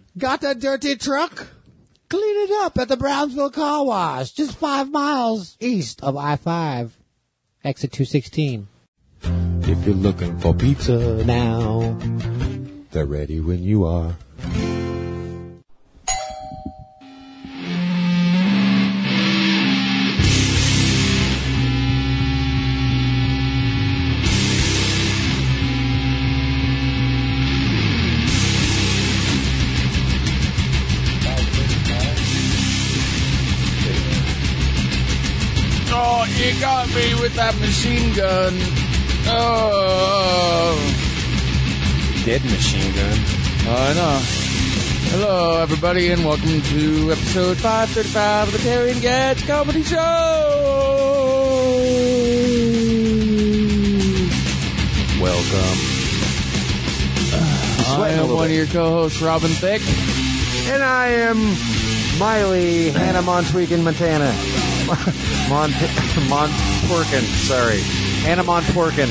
Got a dirty truck? Clean it up at the Brownsville Car Wash, just 5 miles east of I-5, exit 216. If you're looking for pizza now, they're ready when you are. Oh, you got me with that machine gun. Oh. Dead machine gun. I know. Hello, everybody, and welcome to episode 535 of the Terry and Gats Comedy Show. Welcome. I am one of your co-hosts, Robin Thicke. And I am Miley, Hannah Montwegan, Montana. Montworkin, sorry. Hannah Montworkin.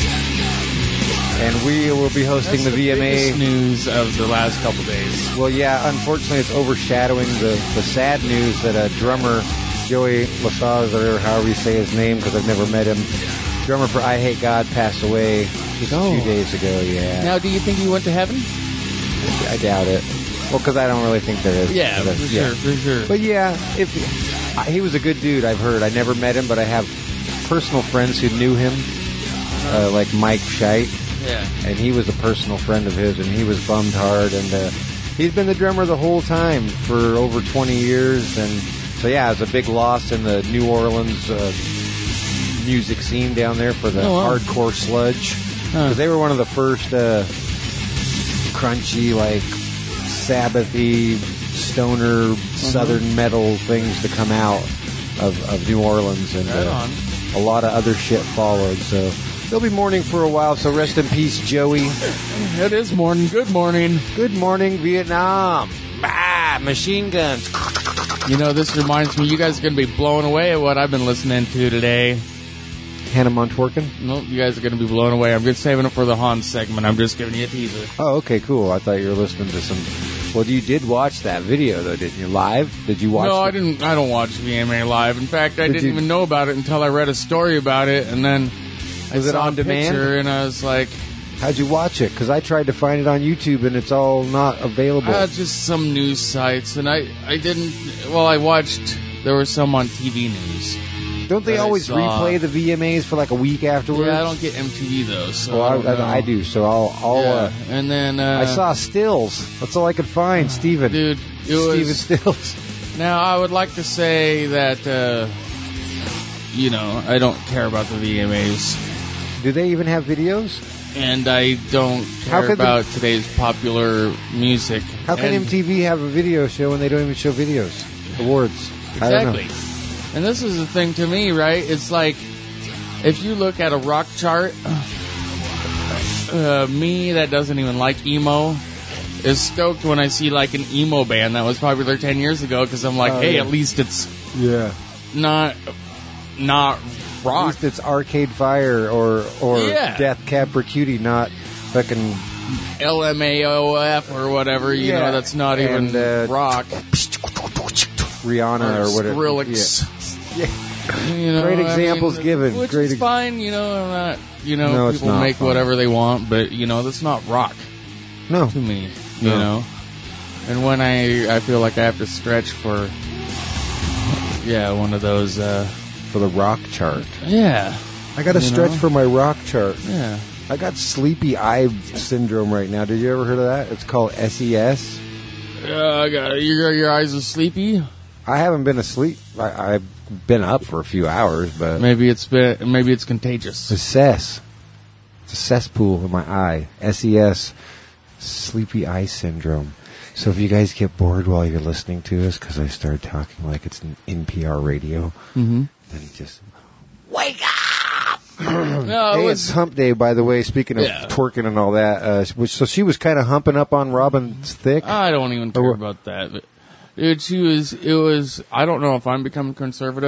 And we will be hosting the VMA. Biggest news of the last couple days. Well, yeah, unfortunately it's overshadowing the sad news that a drummer, Joey Lasaz, or however you say his name, because I've never met him, drummer for I Hate God, passed away just a few days ago, yeah. Now, do you think he went to heaven? I doubt it. Well, because I don't really think there is. Yeah, for sure. But yeah, he was a good dude, I've heard. I never met him, but I have personal friends who knew him, like Mike Scheidt. Yeah. And he was a personal friend of his, and he was bummed hard. And he's been the drummer the whole time for over 20 years. And so, yeah, it's a big loss in the New Orleans music scene down there for the hardcore sludge. Because they were one of the first crunchy, like, Sabbathy, stoner, southern metal things to come out of New Orleans. And a lot of other shit followed, so they'll be mourning for a while, so rest in peace, Joey. It is morning. Good morning. Good morning, Vietnam. Bah, machine guns. You know, this reminds me, you guys are going to be blown away at what I've been listening to today. Hannah Montworkin? Nope, you guys are going to be blown away. I'm just saving it for the Hans segment. I'm just giving you a teaser. Oh, okay, cool. I thought you were listening to some... Well, you did watch that video, though, didn't you? Live? Did you watch No, I didn't. I don't watch VMA live. In fact, I didn't even know about it until I read a story about it, and then I saw a picture, and I was like... How'd you watch it? Because I tried to find it on YouTube, and it's all not available. Just some news sites, and I didn't... Well, I watched... There were some on TV news. Don't they always replay the VMAs for like a week afterwards? Yeah, I don't get MTV, though, so I do, so I'll and then... I saw Stills. That's all I could find, Steven. Dude, Steven Stills. Now, I would like to say that, you know, I don't care about the VMAs. Do they even have videos? And I don't care about today's popular music. How can MTV have a video show when they don't even show videos? Awards. Exactly. I don't know. And this is the thing to me, right? It's like, if you look at a rock chart, me that doesn't even like emo is stoked when I see like an emo band that was popular 10 years ago, because I'm like, hey, at least it's not rock. At least it's Arcade Fire or Death Cab for Cutie, not fucking LMAOF or whatever, you know, that's not even rock. Rihanna or whatever. Skrillex. Yeah. You know, great examples given. Which great is fine, you know, I'm not, you know, people make whatever they want, but, you know, that's not rock. No. To me, you know. And when I feel like I have to stretch for, one of those, for the rock chart. Yeah. I got to stretch for my rock chart. Yeah. I got sleepy eye syndrome right now. Did you ever heard of that? It's called SES. Your eyes are sleepy? I haven't been asleep. I've been up for a few hours, but maybe it's contagious. It's a cesspool in my eye. SES, sleepy eye syndrome. So if you guys get bored while you're listening to us, because I started talking like it's an NPR radio, then just wake up. No, it's hump day, by the way, speaking of twerking and all that. So she was kind of humping up on Robin Thicke. I don't even care about that. But, dude, it was, I don't know if I'm becoming conservative,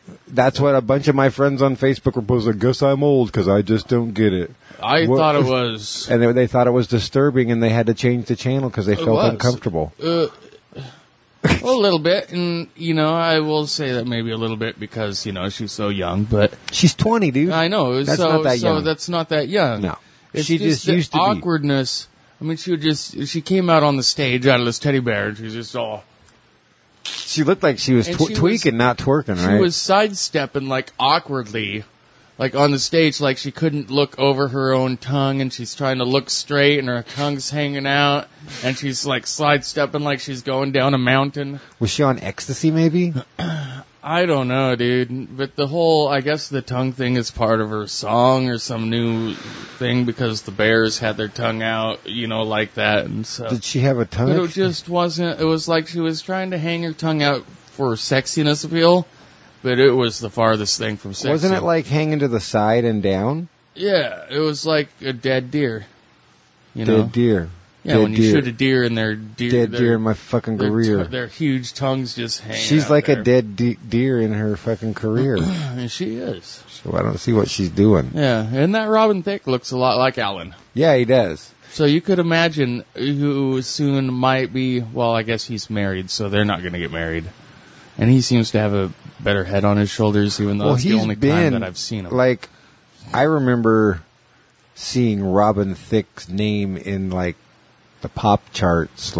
That's what a bunch of my friends on Facebook were posting. I guess I'm old because I just don't get it. I thought it was... And they thought it was disturbing, and they had to change the channel because they felt uncomfortable. A little bit, and, I will say that maybe a little bit because, she's so young, but... She's 20, dude. I know. That's not that young. So that's not that young. No. It's she just used to awkwardness. I mean, she came out on the stage out of this teddy bear, and she's just all... She looked like she was tweaking, not twerking, right? She was sidestepping, awkwardly, on the stage, she couldn't look over her own tongue, and she's trying to look straight, and her tongue's hanging out, and she's, sidestepping like she's going down a mountain. Was she on ecstasy, maybe? I don't know, dude. But I guess the tongue thing is part of her song or some new thing because the Bears had their tongue out, like that. And so. Did she have a tongue? But it just wasn't, it was like she was trying to hang her tongue out for sexiness appeal, but it was the farthest thing from sexy. Wasn't it like hanging to the side and down? Yeah, it was like a dead deer. Dead deer. Yeah, when you shoot a deer and their dead deer in my fucking career. Their huge tongues just hang. She's like a dead deer in her fucking career. And she is. So I don't see what she's doing. Yeah, and that Robin Thicke looks a lot like Alan. Yeah, he does. So you could imagine who soon might be. Well, I guess he's married, so they're not going to get married. And he seems to have a better head on his shoulders, even though it's the only time that I've seen him. I remember seeing Robin Thicke's name in the pop charts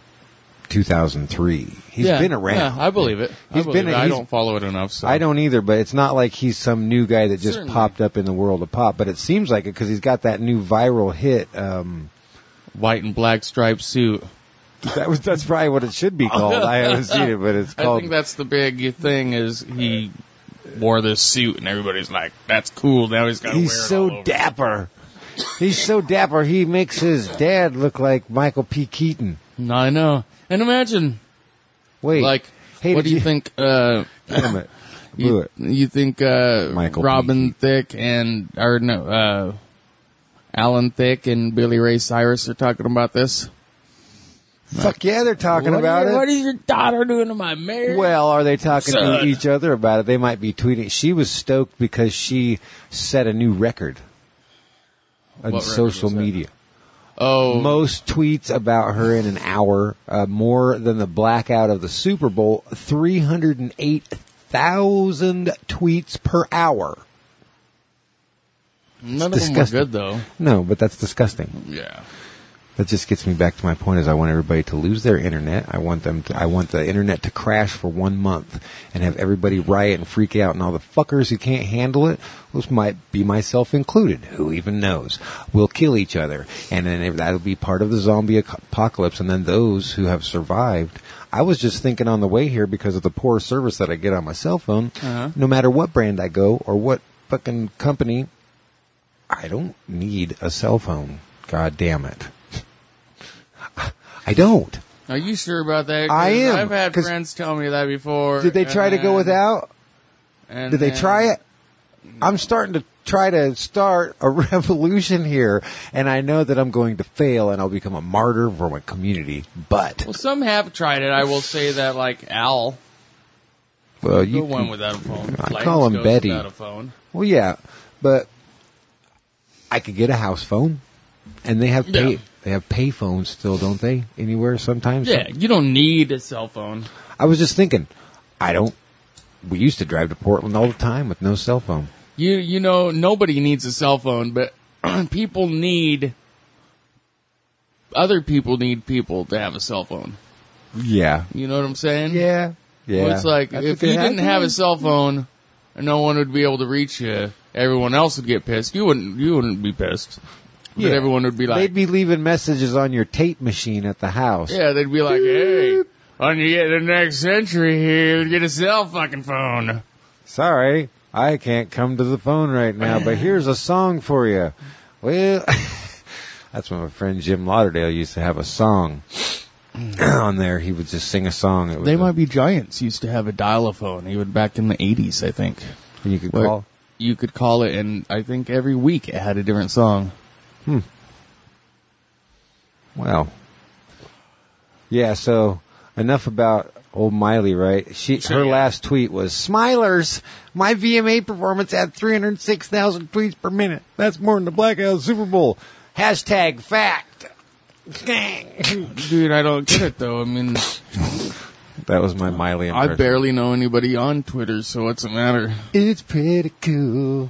2003. He's been around. Yeah, I believe it. I don't follow it enough. So. I don't either, but it's not like he's some new guy that just popped up in the world of pop. But it seems like it because he's got that new viral hit. White and black striped suit. That's probably what it should be called. I haven't seen it, but it's called... I think that's the big thing is he wore this suit and everybody's like, that's cool. Now he's got to wear it all over. He's so dapper. He's so dapper, he makes his dad look like Michael P. Keaton. I know. And imagine... Wait. What do you think... Damn it. You think Robin Thicke and... Alan Thicke and Billy Ray Cyrus are talking about this? Fuck yeah, they're talking about it. What is your daughter doing to my marriage? Well, are they talking to each other about it? They might be tweeting. She was stoked because she set a new record on social media. Oh. Most tweets about her in an hour, more than the blackout of the Super Bowl, 308,000 tweets per hour. None of them were good, though. No, but that's disgusting. Yeah. That just gets me back to my point is I want everybody to lose their internet. I want the internet to crash for 1 month and have everybody riot and freak out, and all the fuckers who can't handle it, which might be myself included, who even knows, will kill each other. And then that'll be part of the zombie apocalypse. And then those who have survived, I was just thinking on the way here because of the poor service that I get on my cell phone, no matter what brand I go or what fucking company, I don't need a cell phone. God damn it. I don't. Are you sure about that? I am. I've had friends tell me that before. Did they try to go without? Did they try it? I'm starting to try to start a revolution here, and I know that I'm going to fail, and I'll become a martyr for my community, but... Well, some have tried it. I will say that, Al. Well, you went without a phone. I call him Betty. Without a phone. Well, yeah, but I could get a house phone, and they have They have pay phones still, don't they? Anywhere sometimes? Yeah, you don't need a cell phone. I was just thinking, we used to drive to Portland all the time with no cell phone. You know, nobody needs a cell phone, but other people need people to have a cell phone. Yeah. You know what I'm saying? Yeah. Yeah. Well, it's like, if you didn't have a cell phone, no one would be able to reach you. Everyone else would get pissed. You wouldn't be pissed. But everyone would be like... They'd be leaving messages on your tape machine at the house. Yeah, they'd be like, hey, when you get the next century here, get a cell fucking phone. Sorry, I can't come to the phone right now, but here's a song for you. Well, that's when my friend Jim Lauderdale used to have a song on there. He would just sing a song. They Might Be Giants used to have a dial-a-phone, even back in the 80s, I think. And you could call? You could call it, and I think every week it had a different song. Well, yeah, so enough about Old Miley, right? Sure, her yeah. last tweet was, "Smilers, my VMA performance had 306,000 tweets per minute. That's more than the Blackout Super Bowl. Hashtag fact." Dude, I don't get it though. I mean, That was my Miley impression. I barely know anybody on Twitter, so what's the matter? It's pretty cool.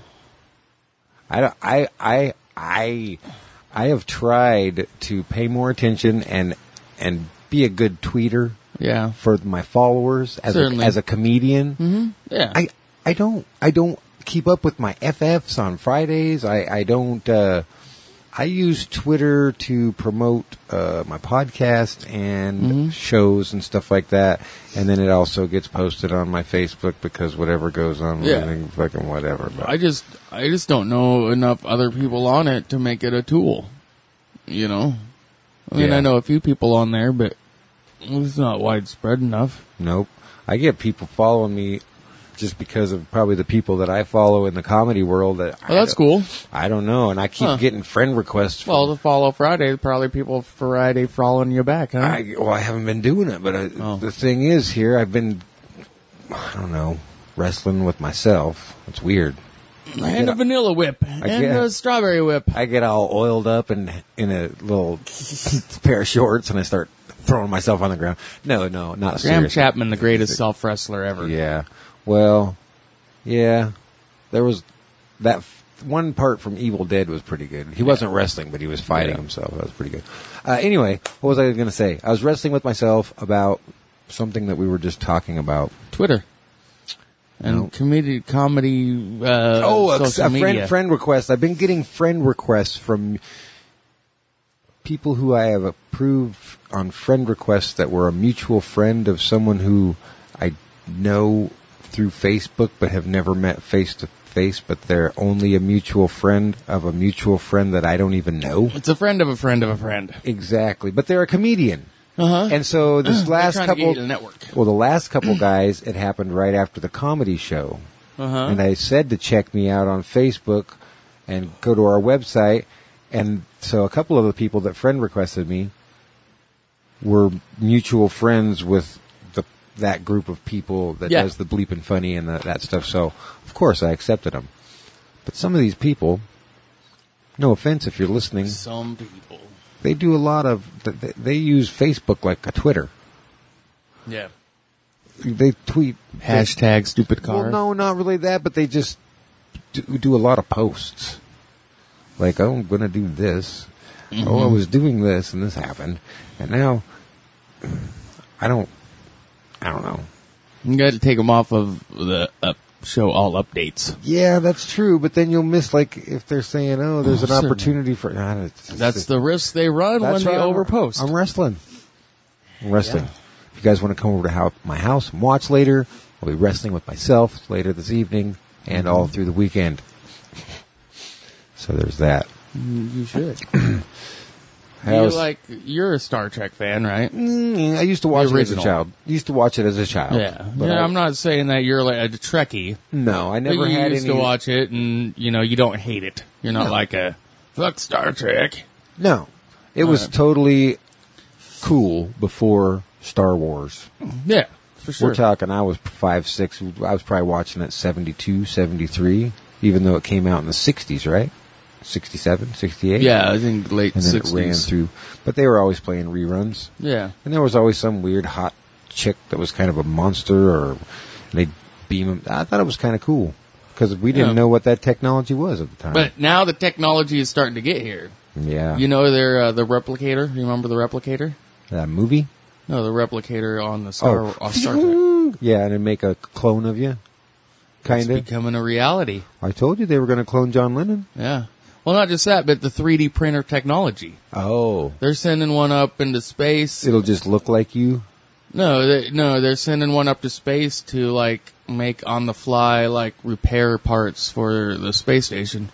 I have tried to pay more attention and be a good tweeter Yeah. for my followers Certainly. as a comedian. Yeah. I don't keep up with my FFs on Fridays. I don't. I use Twitter to promote my podcast and shows and stuff like that, and then it also gets posted on my Facebook because whatever goes on, fucking whatever. But I just don't know enough other people on it to make it a tool. You know? I mean, Yeah. I know a few people on there, but it's not widespread enough. Nope. I get people following me just because of probably the people that I follow in the comedy world. That Well, that's cool. I don't know, and I keep getting friend requests. From, Well, to follow Friday, probably people Friday following you back, huh? I haven't been doing it, but the thing is, here I've been, I don't know, wrestling with myself. It's weird. And a vanilla whip. And get- a strawberry whip. I get all oiled up and in a little pair of shorts, and I start throwing myself on the ground. No, not Graham seriously. Chapman, the greatest self-wrestler ever. Yeah. Well, yeah. There was that one part from Evil Dead was pretty good. He wasn't wrestling, but he was fighting himself. That was pretty good. Anyway, what was I going to say? I was wrestling with myself about something that we were just talking about. Twitter. And No. comedy, A social media. friend request. I've been getting friend requests from people who I have approved on friend requests that were a mutual friend of someone who I know through Facebook but have never met face to face, but they're only a mutual friend of a mutual friend that I don't even know. It's a friend of a friend of a friend. Exactly. But they're a comedian. Uh-huh. And so this last trying to get couple, you to network. well, the last couple guys, it happened right after the comedy show. Uh-huh. And I said to check me out on Facebook and go to our website. And so a couple of the people that friend requested me were mutual friends with that group of people that does the bleeping funny and that stuff. So, of course, I accepted them. But some of these people, no offense if you're listening, Some people. they do a lot of, they use Facebook like a Twitter. Yeah. They tweet. Hashtag stupid car. Well, no, not really that, but they just do a lot of posts. Like, oh, I'm going to do this. Mm-hmm. Oh, I was doing this and this happened. And now, I don't know. You got to take them off of the show all updates. Yeah, that's true, but then you'll miss, like, if they're saying, oh, there's an certainly. opportunity for... That's the risk they run when they overpost. I'm wrestling. If you guys want to come over to my house and watch later, I'll be wrestling with myself later this evening and all through the weekend. So there's that. You should. I was- You're a Star Trek fan, right? I used to watch it as a original. child. Used to watch it as a child. Yeah. But I'm not saying that you're like a Trekkie. No, I But never you had used any... to watch it, and you don't hate it. You're not like a fuck Star Trek. No. It was totally cool before Star Wars. Yeah, for sure. We're talking, I was 5, 6. I was probably watching it 72, 73, even though it came out in the 60s, right? 67, 68? Yeah, I think late And then 60s. it ran through. But they were always playing reruns. Yeah. And there was always some weird hot chick that was kind of a monster, or they'd beam him. I thought it was kind of cool because we didn't know what that technology was at the time. But now the technology is starting to get here. yeah. You know, they're the replicator. You remember the replicator? That movie? No, the replicator on the Star Trek. Yeah, and then make a clone of you. It's Kind of. becoming a reality. I told you they were going to clone John Lennon. Yeah. Well, not just that, but the 3D printer technology. Oh. They're sending one up into space. It'll just look like you? No, they're sending one up to space to like make on the fly like repair parts for the space station.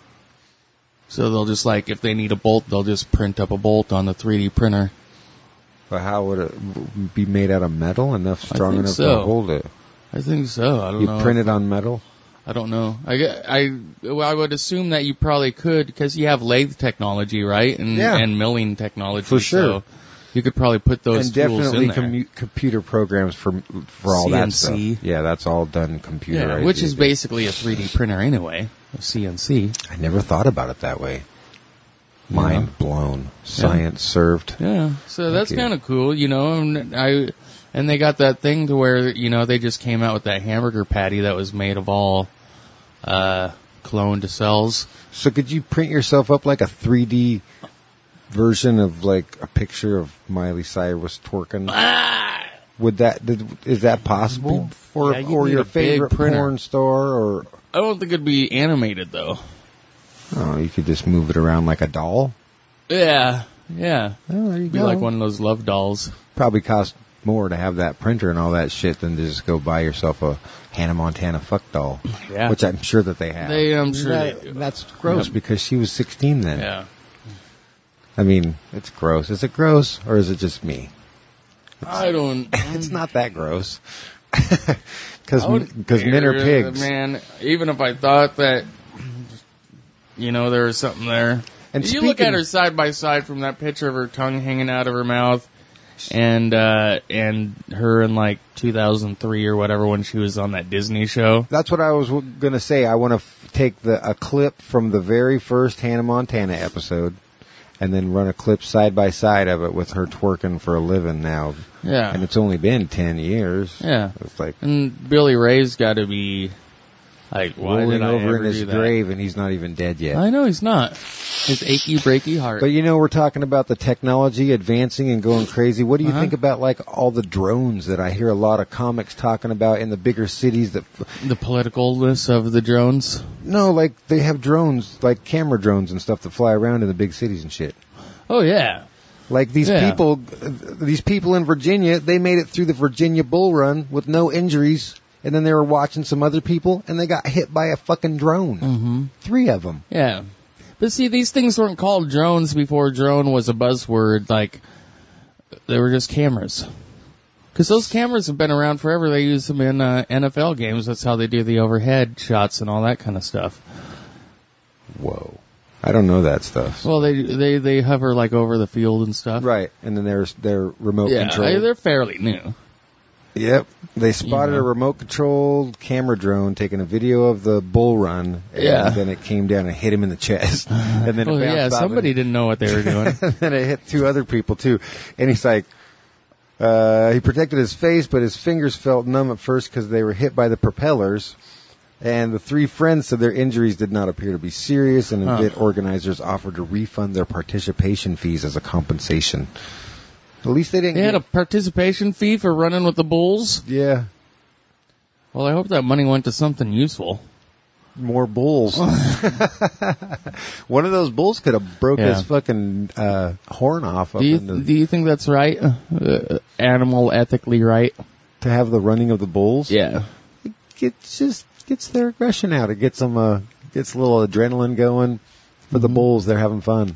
So they'll just like if they need a bolt, they'll just print up a bolt on the 3D printer. But how would it be made out of metal enough strong think enough so. to hold it? I think so. I don't You know. print it on metal? I don't know. I would assume that you probably could because you have lathe technology, right? And Yeah. and milling technology. For sure. So You could probably put those And tools in definitely there. computer programs for all that CNC. stuff. Yeah, that's all done computerized. Yeah, which is these days. basically a 3D printer anyway, a CNC. I never thought about it that way. Mind blown. Science served. Yeah, so that's you. kind of cool, you know. And they got that thing to where, you know, they just came out with that hamburger patty that was made of all cloned cells. So could you print yourself up like a 3D version of like a picture of Miley Cyrus twerking? Is that possible? Or Yeah, you'd or need your a big favorite printer. porn star? Or I don't think it'd be animated though. oh, you could just move it around like a doll. Yeah. Oh, there you It'd be go. like one of those love dolls. Probably cost more to have that printer and all that shit than to just go buy yourself a Hannah Montana fuck doll. Yeah. Which I'm sure that they have. I'm sure they do. That's gross Yep. because she was 16 then. Yeah. I mean, it's gross. Is it gross or is it just me? I don't. It's not that gross. Because I wouldn't men are care, pigs. man. Even if I thought that, you know, there was something there. And You look speaking- at her side by side from that picture of her tongue hanging out of her mouth, and her in like 2003 or whatever when she was on that Disney show. That's what I was going to say. I want to take a clip from the very first Hannah Montana episode and then run a clip side by side of it with her twerking for a living now. Yeah. And it's only been 10 years. Yeah. It's like And Billy Ray's got to be like, why rolling did I over ever in his do that? grave and he's not even dead yet. I know he's not. His achy, breaky heart. But you know, we're talking about the technology advancing and going crazy. What do you Uh-huh. think about like all the drones that I hear a lot of comics talking about in the bigger cities that The politicalness of the drones. no, like they have drones, like camera drones and stuff that fly around in the big cities and shit. Oh yeah. Like these Yeah. people in Virginia, they made it through the Virginia Bull Run with no injuries, and then they were watching some other people, and they got hit by a fucking drone. Mm-hmm. 3 of them. Yeah. But see, these things weren't called drones before drone was a buzzword. Like, they were just cameras. Because those cameras have been around forever. They use them in NFL games. That's how they do the overhead shots and all that kind of stuff. Whoa. I don't know that stuff. Well, they hover like over the field and stuff. Right, and then there's their remote Yeah, control. they're fairly new. Yep. They spotted You know. a remote-controlled camera drone taking a video of the bull run, and Yeah. then it came down and hit him in the chest. And then Well, it bounced yeah, off somebody and, didn't know what they were doing. and then it hit 2 other people, too. And he's like, he protected his face, but his fingers felt numb at first because they were hit by the propellers. And the 3 friends said their injuries did not appear to be serious, and event organizers offered to refund their participation fees as a compensation. At least they didn't They had get... a participation fee for running with the bulls. Yeah. Well, I hope that money went to something useful. More bulls. One of those bulls could have broke Yeah. his fucking horn off up Do into, you think that's right? Animal ethically right? to have the running of the bulls. Yeah. It just gets their aggression out. It gets them gets a little adrenaline going for the bulls. They're having fun.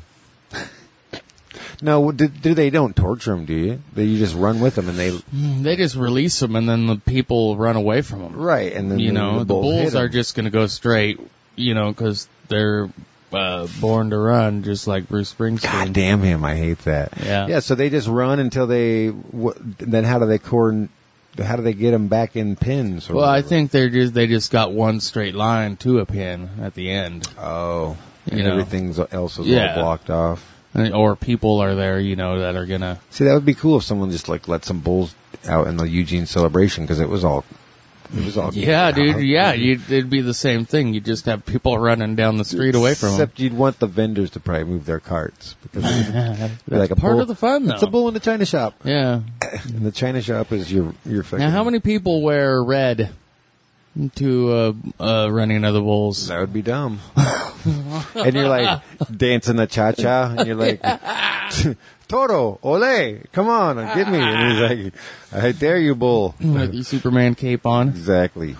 No, they don't torture them, do you? You just run with them and They just release them and then the people run away from them. right, and then You know, the bulls hit bulls 'em. are just going to go straight, you know, because they're born to run, just like Bruce Springsteen. God damn him! I hate that. Yeah. Yeah. So they just run until they. Then how do they How do they get them back in pins? Or Well, I whatever? think they just got one straight line to a pin at the end. Oh, and You know. everything else is Yeah. all blocked off. Or people are there, you know, that are going to... See, that would be cool if someone just like let some bulls out in the Eugene celebration because it was all. Yeah, dude, yeah, it'd be the same thing. You'd just have people running down the street away from them. Except you'd want the vendors to probably move their carts because That's like a part bull- of the fun, though. it's a bull in the china shop, Yeah. and the china shop is your fucking. Now, how many people wear red to running of the bulls? That would be dumb. And you're like dancing the cha cha, and you're like, Toro, ole, come on, get me. And he's like, I dare you, bull. With your Superman cape on? Exactly.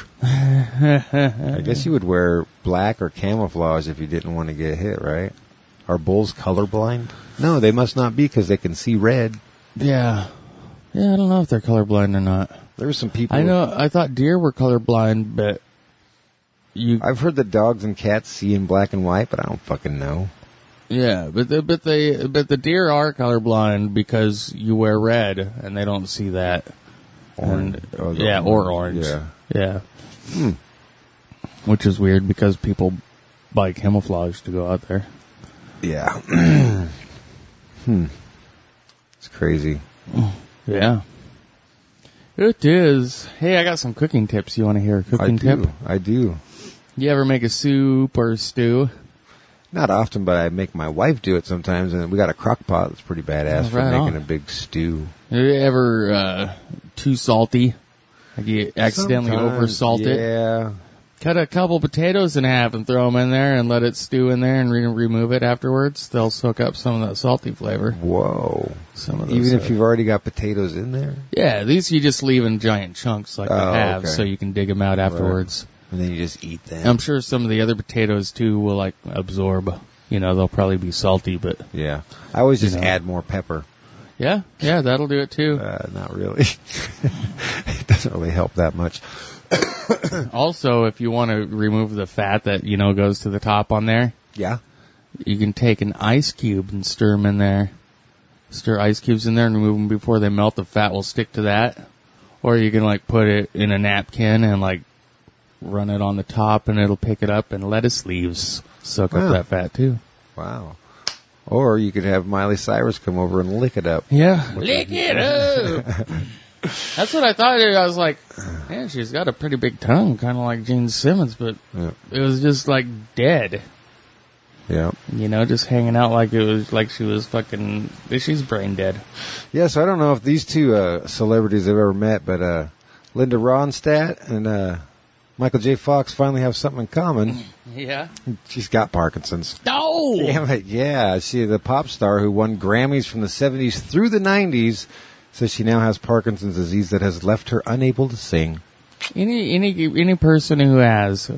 I guess you would wear black or camouflage if you didn't want to get hit, right? Are bulls colorblind? No, they must not be because they can see red. Yeah. Yeah, I don't know if they're colorblind or not. There were some people. I know, I thought deer were colorblind, but I've heard that dogs and cats see in black and white, but I don't fucking know. Yeah, but the deer are colorblind because you wear red and they don't see that. Orange. Or orange. Yeah. Which is weird because people buy camouflage to go out there. Yeah. It's crazy. Yeah. It is. Hey, I got some cooking tips. You want to hear a cooking tip? I do. You ever make a soup or a stew? Not often, but I make my wife do it sometimes, and we got a crock pot that's pretty badass for making a big stew. Are you ever too salty? Like you accidentally oversalt it? Yeah. Cut a couple potatoes in half and throw them in there and let it stew in there and remove it afterwards. They'll soak up some of that salty flavor. Whoa. Some of those, even if you've already got potatoes in there? Yeah, these you just leave in giant chunks like I have, so you can dig them out afterwards. Right. And then you just eat them. I'm sure some of the other potatoes, too, will, like, absorb. You know, they'll probably be salty, but... Yeah. I always just add more pepper. Yeah, that'll do it, too. Not really. It doesn't really help that much. Also, if you want to remove the fat that, goes to the top on there... Yeah. You can take an ice cube and stir them in there. Stir ice cubes in there and remove them before they melt. The fat will stick to that. Or you can, like, put it in a napkin and, like, run it on the top and it'll pick it up, and lettuce leaves soak up that fat too. Wow. Or you could have Miley Cyrus come over and lick it up. Yeah. Lick it up. That's what I thought. I was like, man, she's got a pretty big tongue, kind of like Gene Simmons, but it was just like dead. Yeah. Just hanging out like it was like she was she's brain dead. Yeah, so I don't know if these two celebrities have ever met, but Linda Ronstadt and Michael J. Fox finally have something in common. Yeah. She's got Parkinson's. No! Damn it, yeah. She, the pop star who won Grammys from the 70s through the 90s, says she now has Parkinson's disease that has left her unable to sing. Any person who has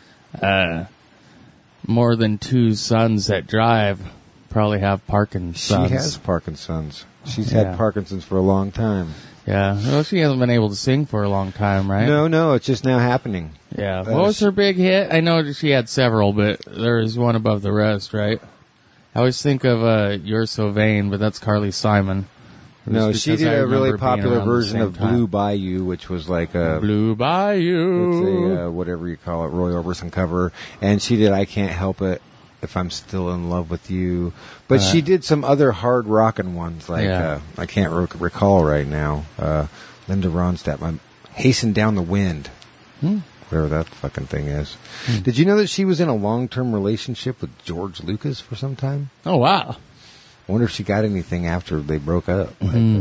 more than 2 sons that drive probably have Parkinson's. She has Parkinson's. She's had Parkinson's for a long time. Yeah. Well, she hasn't been able to sing for a long time, right? No, it's just now happening. Yeah. What was her big hit? I know she had several, but there is one above the rest, right? I always think of You're So Vain, but that's Carly Simon. No, she did a really popular version of Blue Bayou, which was like a... Blue Bayou. It's a, whatever you call it, Roy Orbison cover. And she did I Can't Help It If I'm Still in Love with You. But she did some other hard rockin' ones, like I can't recall right now. Linda Ronstadt, Hasten Down the Wind. Whatever that fucking thing is. Did you know that she was in a long-term relationship with George Lucas for some time? Oh, wow. I wonder if she got anything after they broke up.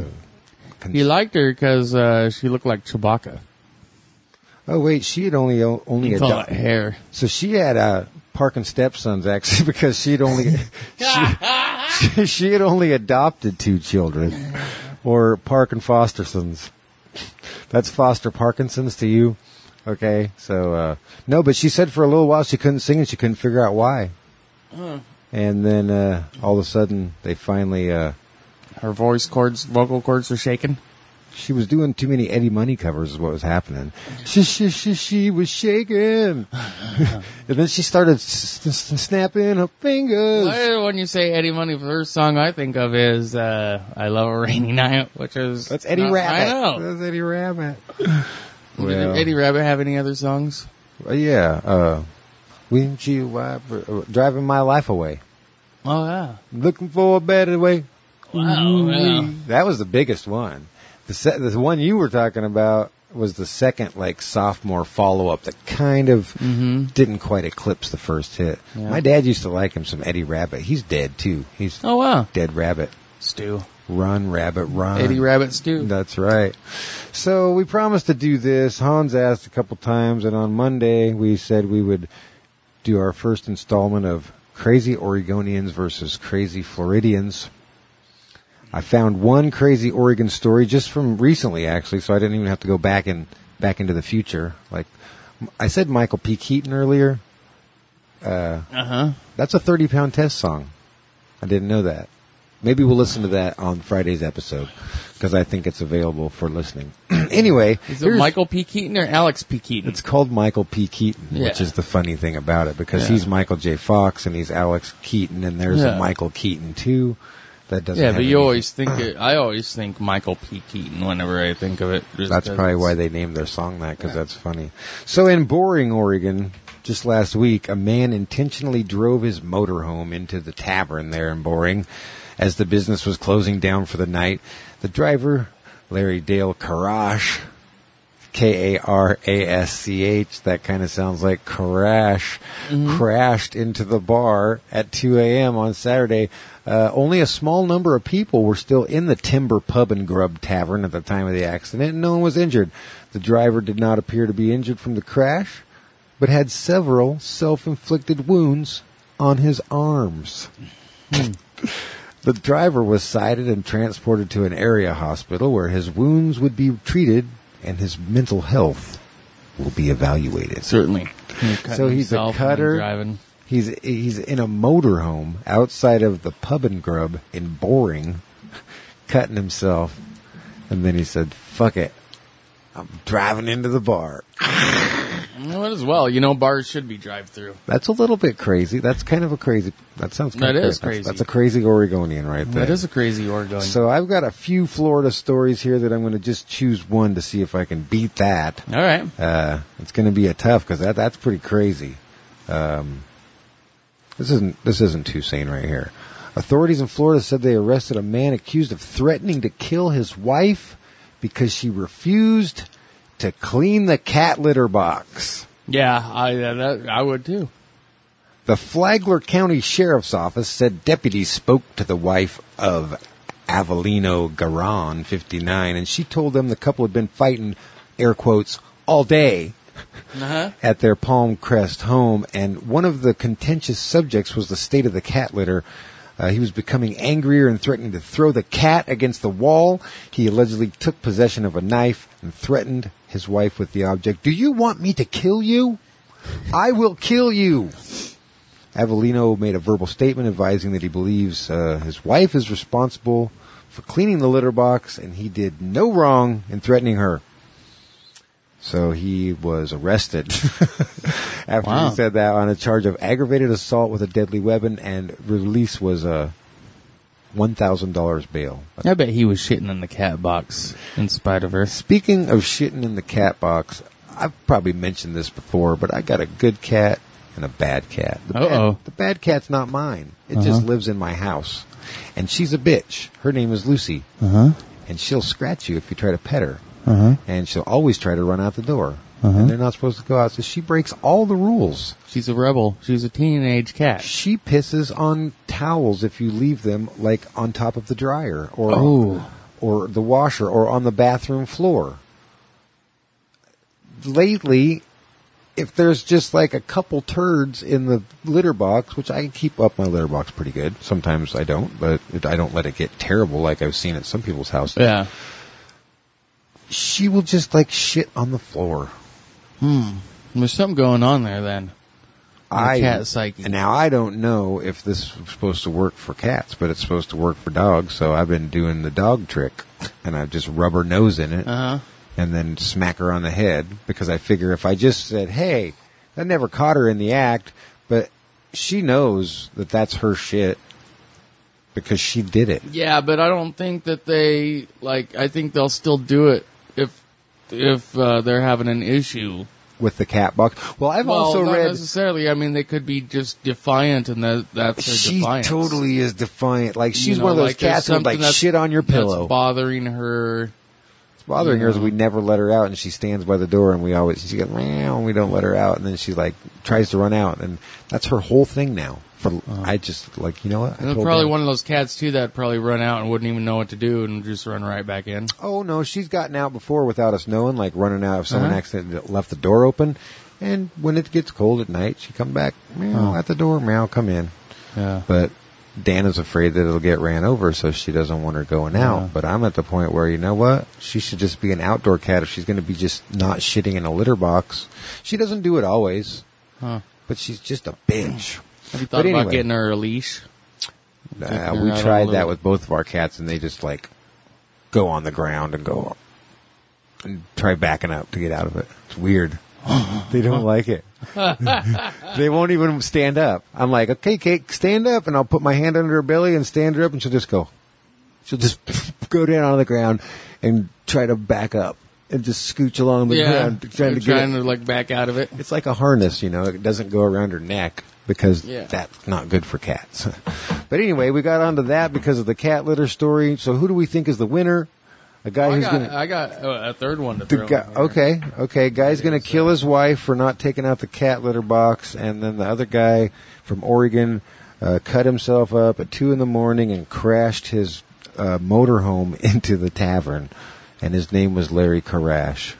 He liked her because she looked like Chewbacca. Oh, wait, she had only adopted hair. So she had Parkin stepsons, actually, because she had only she had only adopted 2 children, or Parkin foster sons. That's foster Parkinson's to you, okay? So no, but she said for a little while she couldn't sing and she couldn't figure out why. And then all of a sudden they finally her vocal cords are shaking. She was doing too many Eddie Money covers is what was happening. She was shaking. And then she started snapping her fingers. Well, when you say Eddie Money, the first song I think of is I Love a Rainy Night, which is... That's Eddie Rabbit. I know. That's Eddie Rabbit. Did Eddie Rabbit have any other songs? Yeah. Windshield Driving My Life Away. Oh, yeah. Looking for a better way. Wow, yeah. That was the biggest one. The one you were talking about was the second, like, sophomore follow-up that kind of didn't quite eclipse the first hit. Yeah. My dad used to like him some Eddie Rabbit. He's dead, too. He's Dead Rabbit. Stew. Run, Rabbit, run. Eddie Rabbit stew. That's right. So we promised to do this. Hans asked a couple times, and on Monday we said we would do our first installment of Crazy Oregonians versus Crazy Floridians. I found one crazy Oregon story just from recently, actually, so I didn't even have to go back into the future. Like I said, Michael P. Keaton earlier. That's a 30-pound test song. I didn't know that. Maybe we'll listen to that on Friday's episode because I think it's available for listening. Anyway. Is it Michael P. Keaton or Alex P. Keaton? It's called Michael P. Keaton, which is the funny thing about it because he's Michael J. Fox and he's Alex Keaton and there's a Michael Keaton too. That doesn't. Yeah, but you always think I always think Michael P. Keaton whenever I think of it. That's probably why they named their song that because that's funny. So in Boring, Oregon, just last week, a man intentionally drove his motorhome into the tavern there in Boring as the business was closing down for the night. The driver, Larry Dale Karash, K-A-R-A-S-C-H, that kind of sounds like crash, crashed into the bar at 2 a.m. on Saturday. Only a small number of people were still in the Timber Pub and Grub Tavern at the time of the accident, and no one was injured. The driver did not appear to be injured from the crash, but had several self-inflicted wounds on his arms. The driver was cited and transported to an area hospital where his wounds would be treated and his mental health will be evaluated. Certainly. So he's a cutter. He's in a motorhome outside of the Pub and Grub in Boring, cutting himself, and then he said, "Fuck it, I'm driving into the bar." Might as well. You know, bars should be drive-through. That's a little bit crazy. That's kind of a crazy. That sounds kind of crazy. That's a crazy Oregonian right there. That is a crazy Oregonian. So I've got a few Florida stories here that I'm going to just choose one to see if I can beat that. All right. It's going to be a tough because that's pretty crazy. This isn't too sane right here. Authorities in Florida said they arrested a man accused of threatening to kill his wife because she refused to clean the cat litter box. Yeah, I would too. The Flagler County Sheriff's Office said deputies spoke to the wife of Avelino Garan, 59, and she told them the couple had been fighting, air quotes, all day at their Palm Crest home, and one of the contentious subjects was the state of the cat litter. He was becoming angrier and threatening to throw the cat against the wall. He allegedly took possession of a knife and threatened his wife with the object. "Do you want me to kill you? I will kill you." Avelino made a verbal statement advising that he believes his wife is responsible for cleaning the litter box and he did no wrong in threatening her. So he was arrested after he said that on a charge of aggravated assault with a deadly weapon, and release was $1,000 bail. I bet he was shitting in the cat box in spite of her. Speaking of shitting in the cat box, I've probably mentioned this before, but I got a good cat and a bad cat. The bad cat's not mine. It just lives in my house. And she's a bitch. Her name is Lucy. And she'll scratch you if you try to pet her. And she'll always try to run out the door. And they're not supposed to go out. So she breaks all the rules. She's a rebel. She's a teenage cat. She pisses on towels if you leave them, like, on top of the dryer or the washer or on the bathroom floor. Lately, if there's just like a couple turds in the litter box, which I can keep up my litter box pretty good. Sometimes I don't, but I don't let it get terrible like I've seen at some people's houses. Yeah. She will just like shit on the floor. There's something going on there then. Cat psyche. And now I don't know if this is supposed to work for cats, but it's supposed to work for dogs. So I've been doing the dog trick, and I just rub her nose in it, and then smack her on the head because I figure if I just said, "Hey," I never caught her in the act, but she knows that that's her shit because she did it. Yeah, but I don't think that they I think they'll still do it if they're having an issue with the cat box. Well, I've also not read necessarily. I mean, they could be just defiant, and that's their defiance. She totally is defiant. Like she's one of those cats that would shit on your pillow. That's bothering her. It's bothering her is we never let her out, and she stands by the door, and she goes meow, and we don't let her out, and then she tries to run out, and that's her whole thing now. I just you know what? Probably one of those cats too that probably run out and wouldn't even know what to do and just run right back in. Oh no, she's gotten out before without us knowing, like running out if someone accidentally left the door open. And when it gets cold at night, she come back meow at the door, meow, come in. Yeah. But Dana's afraid that it'll get ran over, so she doesn't want her going out. But I'm at the point where, you know what? She should just be an outdoor cat if she's going to be just not shitting in a litter box. She doesn't do it always, but she's just a bitch. Have you thought about getting her a leash? We tried that with both of our cats, and they just like go on the ground and go and try backing up to get out of it. It's weird. They don't like it. They won't even stand up. I'm like, okay, Kate, stand up, and I'll put my hand under her belly and stand her up, and she'll just go. She'll just go down on the ground and try to back up and just scooch along the ground, trying to like back out of it. It's like a harness, you know. It doesn't go around her neck because that's not good for cats. But anyway, we got onto that because of the cat litter story. So who do we think is the winner? A guy I got a third one to throw in here. Okay. Guy's going to kill his wife for not taking out the cat litter box, and then the other guy from Oregon cut himself up at 2 a.m. and crashed his motorhome into the tavern, and his name was Larry Karash.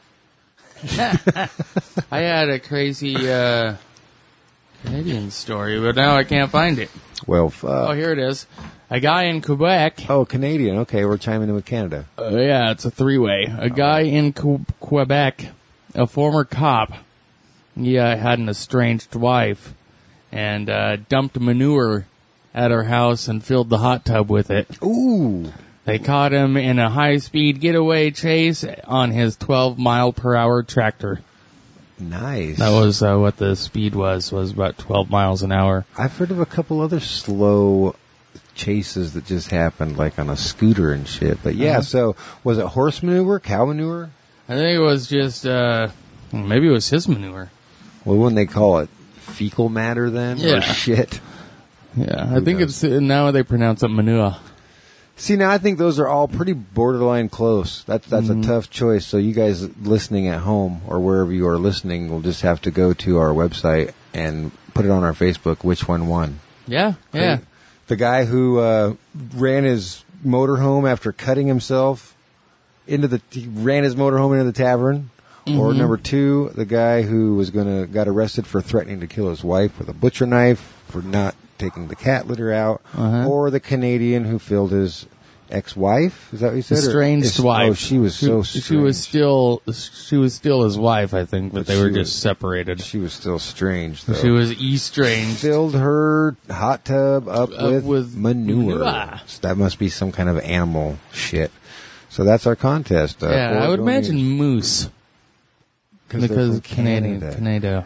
I had a crazy Canadian story, but now I can't find it. Well, here it is. A guy in Quebec. Oh, Canadian. Okay, we're chiming in with Canada. Yeah, it's a three-way. A guy in Quebec, a former cop, he had an estranged wife and dumped manure at her house and filled the hot tub with it. Ooh. They caught him in a high-speed getaway chase on his 12-mile-per-hour tractor. Nice. That was what the speed was about 12 miles an hour. I've heard of a couple other slow chases that just happened, like on a scooter and shit. But yeah, so was it horse manure, cow manure? I think it was just, maybe it was his manure. Well, wouldn't they call it fecal matter then? Yeah. Or shit? Yeah, I think it's, now they pronounce it manure. See, now I think those are all pretty borderline close. That's a tough choice. So you guys listening at home or wherever you are listening will just have to go to our website and put it on our Facebook, which one won. Yeah. The guy who ran his motorhome after cutting himself he ran his motorhome into the tavern. Or number 2, the guy who got arrested for threatening to kill his wife with a butcher knife for not taking the cat litter out. Or the Canadian who filled his ex-wife. Is that what you said? Estranged wife. Oh, she was so strange. She was still his wife, I think, but they were just separated. She was still strange, though. She was estranged. Filled her hot tub up with manure. So that must be some kind of animal shit. So that's our contest. I would imagine moose. Because Canada.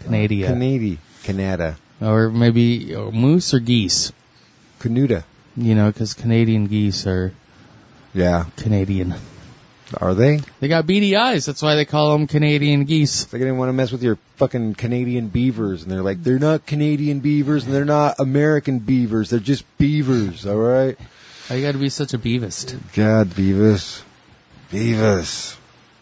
Or maybe moose or geese. Canuda. You know, because Canadian geese are Canadian. Are they? They got beady eyes. That's why they call them Canadian geese. It's like I didn't want to mess with your fucking Canadian beavers. And they're like, they're not Canadian beavers and they're not American beavers. They're just beavers, all right? Why you got to be such a beavist? God, Beavis. Beavis.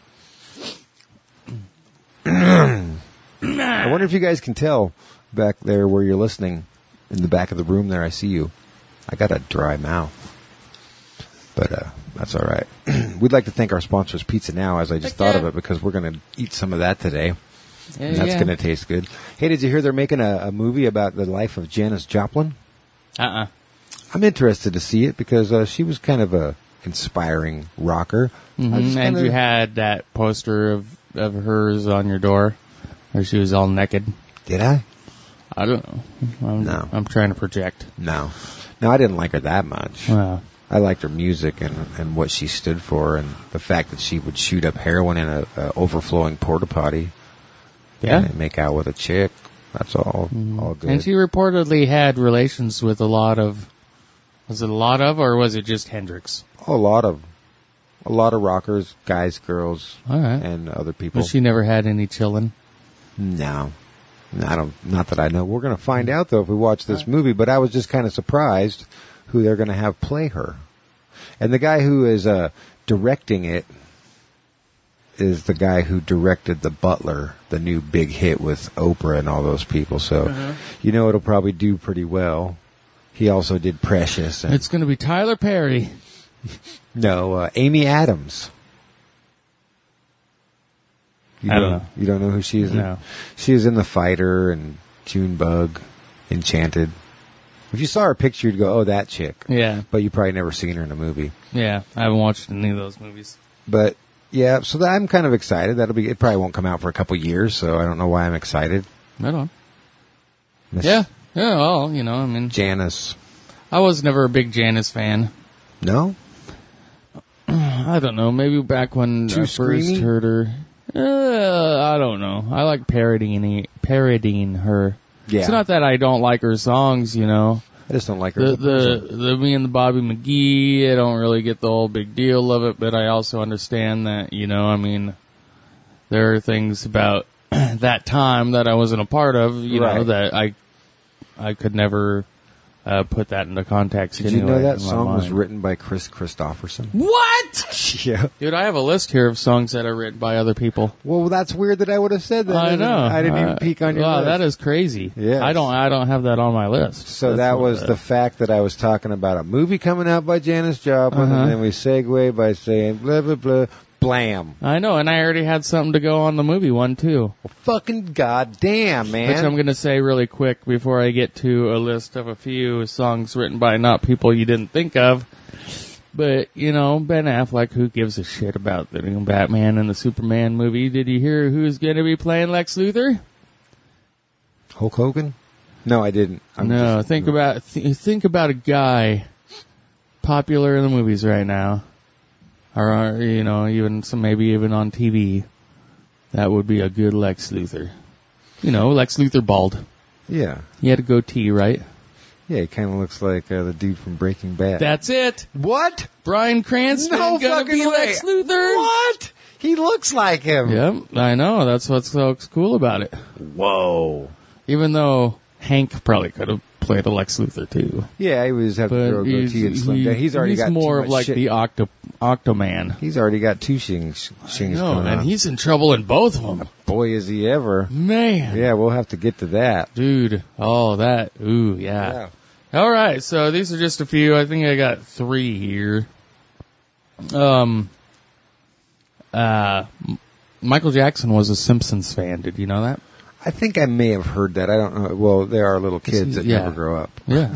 I wonder if you guys can tell back there where you're listening. In the back of the room there, I see you. I got a dry mouth. But that's all right. We'd like to thank our sponsors, Pizza Now, as I just thought of it, because we're going to eat some of that today. And that's going to taste good. Hey, did you hear they're making a movie about the life of Janis Joplin? I'm interested to see it because she was kind of a inspiring rocker. And you had that poster of hers on your door where she was all naked. Did I? I don't know. No. I'm trying to project. No, I didn't like her that much. Wow. I liked her music and what she stood for, and the fact that she would shoot up heroin in a overflowing porta potty. Yeah. And make out with a chick. That's all good. And she reportedly had relations with a lot of, was it a lot of, or was it just Hendrix? A lot of rockers, guys, girls, all right, and other people. But she never had any chillin'? No, not that I know. We're going to find out, though, if we watch this movie, but I was just kind of surprised who they're going to have play her. And the guy who is directing it is the guy who directed The Butler, the new big hit with Oprah and all those people. So, you know, it'll probably do pretty well. He also did Precious. And it's going to be Tyler Perry. No, Amy Adams. I don't know. You don't know who she is? No. She was in The Fighter and Junebug, Enchanted. If you saw her picture, you'd go, oh, that chick. Yeah. But you probably never seen her in a movie. Yeah, I haven't watched any of those movies. But, yeah, so I'm kind of excited. It probably won't come out for a couple years, so I don't know why I'm excited. Right on. Yeah, well, you know, I mean. Janis. I was never a big Janis fan. No? I don't know. Maybe back when Too I first screamy? heard her. I don't know. I like parodying her. Yeah. It's not that I don't like her songs, you know. I just don't like her. The me and the Bobby McGee, I don't really get the whole big deal of it, but I also understand that, you know, I mean, there are things about that time that I wasn't a part of, you know, Right. that I could never put that into context. Did you know anyway that in my song was mind. written by Chris Christopherson? What? Yeah. Dude, I have a list here of songs that are written by other people. Well, that's weird that I would have said that. I know. I didn't even peek on your wow, list. that is crazy. Yes. I don't have that on my list. So That's that what was the fact that I was talking about a movie coming out by Janis Joplin, Uh-huh. and then we segue by saying blah, blah, blah, blam. I know, and I already had something to go on the movie one, too. Well, fucking goddamn, man. Which I'm going to say really quick before I get to a list of a few songs written by not people you didn't think of. But, you know, Ben Affleck, who gives a shit about the new Batman and the Superman movie? Did you hear who's going to be playing Lex Luthor? Hulk Hogan? No, I didn't. Think about a guy popular in the movies right now. Or, you know, maybe even on TV. That would be a good Lex Luthor. You know, Lex Luthor bald. Yeah. He had a goatee, right? Yeah, he kind of looks like the dude from Breaking Bad. That's it. What? Bryan Cranston No gonna fucking be way. Lex Luthor. What? He looks like him. Yep, I know. That's what's so cool about it. Whoa. Even though Hank probably could have played a Lex Luthor too. Yeah, he was have to But grow a goatee and slim down. He's already got more too of much like shit. the Octoman. He's already got two shings No, coming and out. he's in trouble in both of them. Boy, is he ever. Man. Yeah, we'll have to get to that. Dude. Oh, that. Ooh, yeah. All right, so these are just a few. I think I got 3 here. Michael Jackson was a Simpsons fan. Did you know that? I think I may have heard that. I don't know. Well, there are little kids that Yeah. never grow up. Yeah.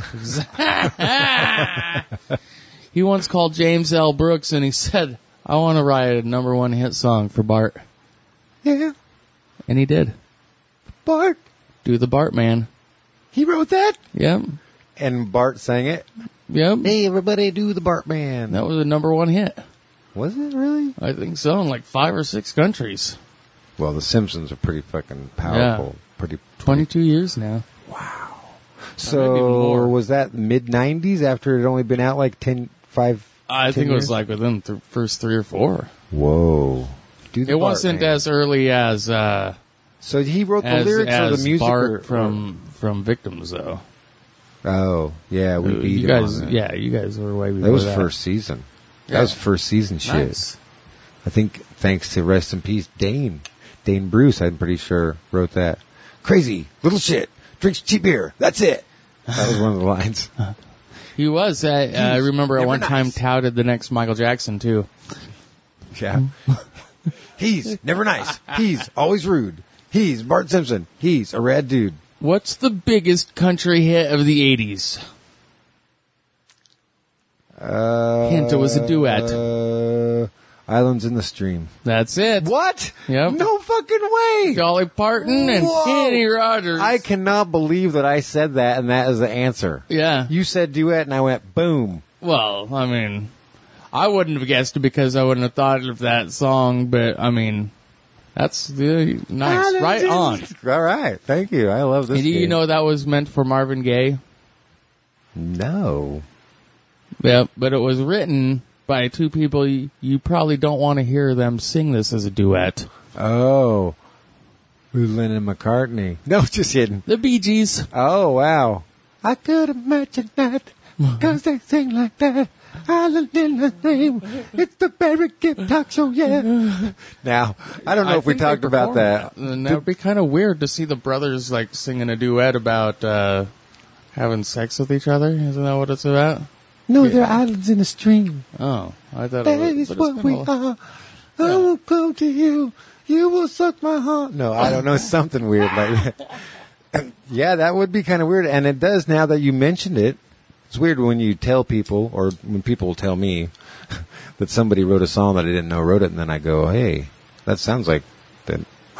He once called James L. Brooks and he said, I want to write a #1 hit song for Bart. Yeah, And he did. Bart. Do the Bart Man. He wrote that? Yep. And Bart sang it. Yep. Hey, everybody, do the Bart Man. That was a #1 hit. Was it really? I think so, in like 5 or 6 countries. Well, The Simpsons are pretty fucking powerful. Pretty. 22 years now. So, even more. was that mid-90s after it had only been out like 10 I think it was years? like within the first 3 or 4. Whoa. Do the It Bart wasn't Man. as early as So he wrote the lyrics or the music? Bart from Victims, though. Oh, yeah, we beat You him guys, on that. yeah, you guys were way before That was that. first season. Yeah. That was first season shit. Nice. I think thanks to rest in peace Dane Bruce, I'm pretty sure wrote that. Crazy little shit drinks cheap beer. That's it. That was one of the lines. He was. I remember at never one time nice. touted the next Michael Jackson too. Yeah. He's never nice. He's always rude. He's Bart Simpson. He's a rad dude. What's the biggest country hit of the 80s? Hint, it was a duet. Islands in the Stream. That's it. What? Yep. No fucking way. Dolly Parton and Whoa. Kenny Rogers. I cannot believe that I said that and that is the answer. Yeah. You said duet and I went boom. Well, I mean, I wouldn't have guessed it because I wouldn't have thought of that song, but I mean, that's nice. Right on. All right. Thank you. I love this And do you game. know that was meant for Marvin Gaye? No. Yeah, but it was written by 2 people you probably don't want to hear them sing this as a duet. Oh. With Lennon McCartney. No, just kidding. The Bee Gees. Oh, wow. I could imagine that. Because they sing like that. Island in the name. It's the Barry Gibb Talk Show, yeah. Now, I don't know if we think they talked about performed that. And that would be kind of weird to see the brothers like singing a duet about having sex with each other. Isn't that what it's about? No, they're islands in the stream. Oh, I thought That it was. is but it's what been we a- are. I will come to you. You will suck my heart. No, I don't know. Something weird like that. Yeah, that would be kind of weird. And it does now that you mentioned it. It's weird when you tell people, or when people tell me that somebody wrote a song that I didn't know wrote it, and then I go, hey, that sounds like that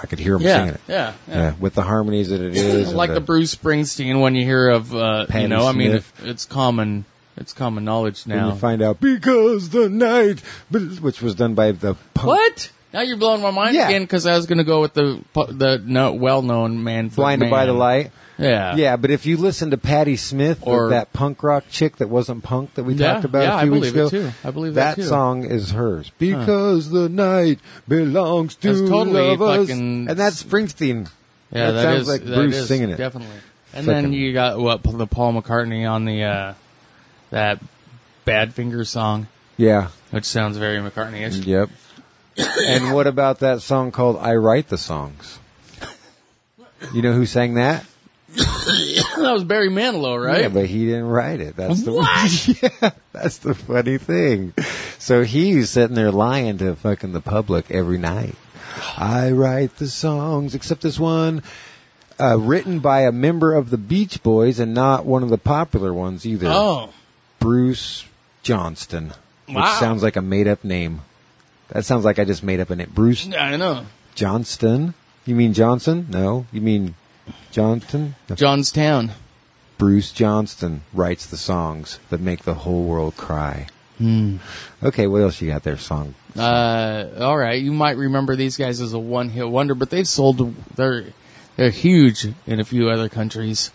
I could hear him singing it. Yeah. With the harmonies that it is. Like and the Bruce Springsteen when you hear of, Patti you know, I mean, Smith. it's common knowledge when now. you find out, because the night, which was done by the punk. What? Now you're blowing my mind Yeah. again because I was going to go with the well-known man. Blinded by the Light. Yeah. Yeah, but if you listen to Patti Smith, Or- that punk rock chick that wasn't punk that we talked about a I few weeks believe ago, it too. I believe that too. song is hers. Because the night belongs to That's totally lovers. fucking- And that's Springsteen. Yeah, that sounds is, like that Bruce is, singing it. Definitely. And then Fucking- you got the Paul McCartney on the that Badfinger song, Yeah. which sounds very McCartney-ish. Yep. And what about that song called I Write the Songs? You know who sang that? That was Barry Manilow, right? Yeah, but he didn't write it. That's the What? Yeah, that's the funny thing. So he's sitting there lying to fucking the public every night. I write the songs, except this one, written by a member of the Beach Boys and not one of the popular ones either. Oh. Bruce Johnston, which Wow. sounds like a made-up name. That sounds like I just made up a name. Bruce Yeah, I know. Johnston? You mean Johnson? No, you mean Johnston? Johnstown. Bruce Johnston writes the songs that make the whole world cry. Okay, what else you got there, song? All right, you might remember these guys as a one-hit wonder, but they've sold. They're huge in a few other countries.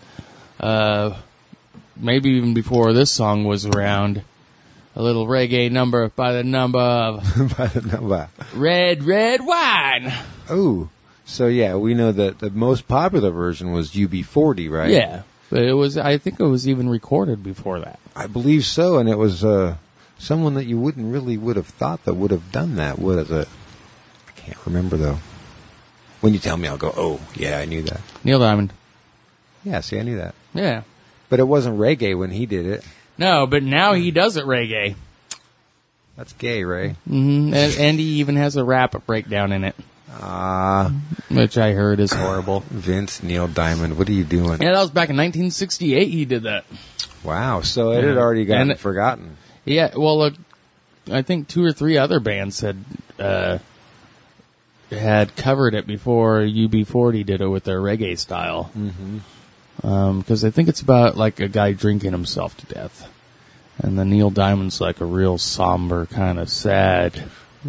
Maybe even before this song was around. A little reggae number by the number of By the number. Red Wine. Oh, so yeah, we know that the most popular version was UB40, right? Yeah, but it was. I think it was even recorded before that. I believe so, and it was someone that you would have thought that would have done that. What is it? I can't remember though. When you tell me, I'll go, oh, yeah, I knew that. Neil Diamond. Yeah, see, I knew that. Yeah. But it wasn't reggae when he did it. No, but now he does it reggae. That's gay, Ray. Mm-hmm. And he even has a rap breakdown in it, which I heard is horrible. Vince Neil Diamond, what are you doing? Yeah, that was back in 1968 he did that. Wow, so it had already gotten And- forgotten. Yeah, well, look, I think 2 or 3 other bands had covered it before UB40 did it with their reggae style. Because I think it's about like a guy drinking himself to death. And then Neil Diamond's like a real somber, kind of sad.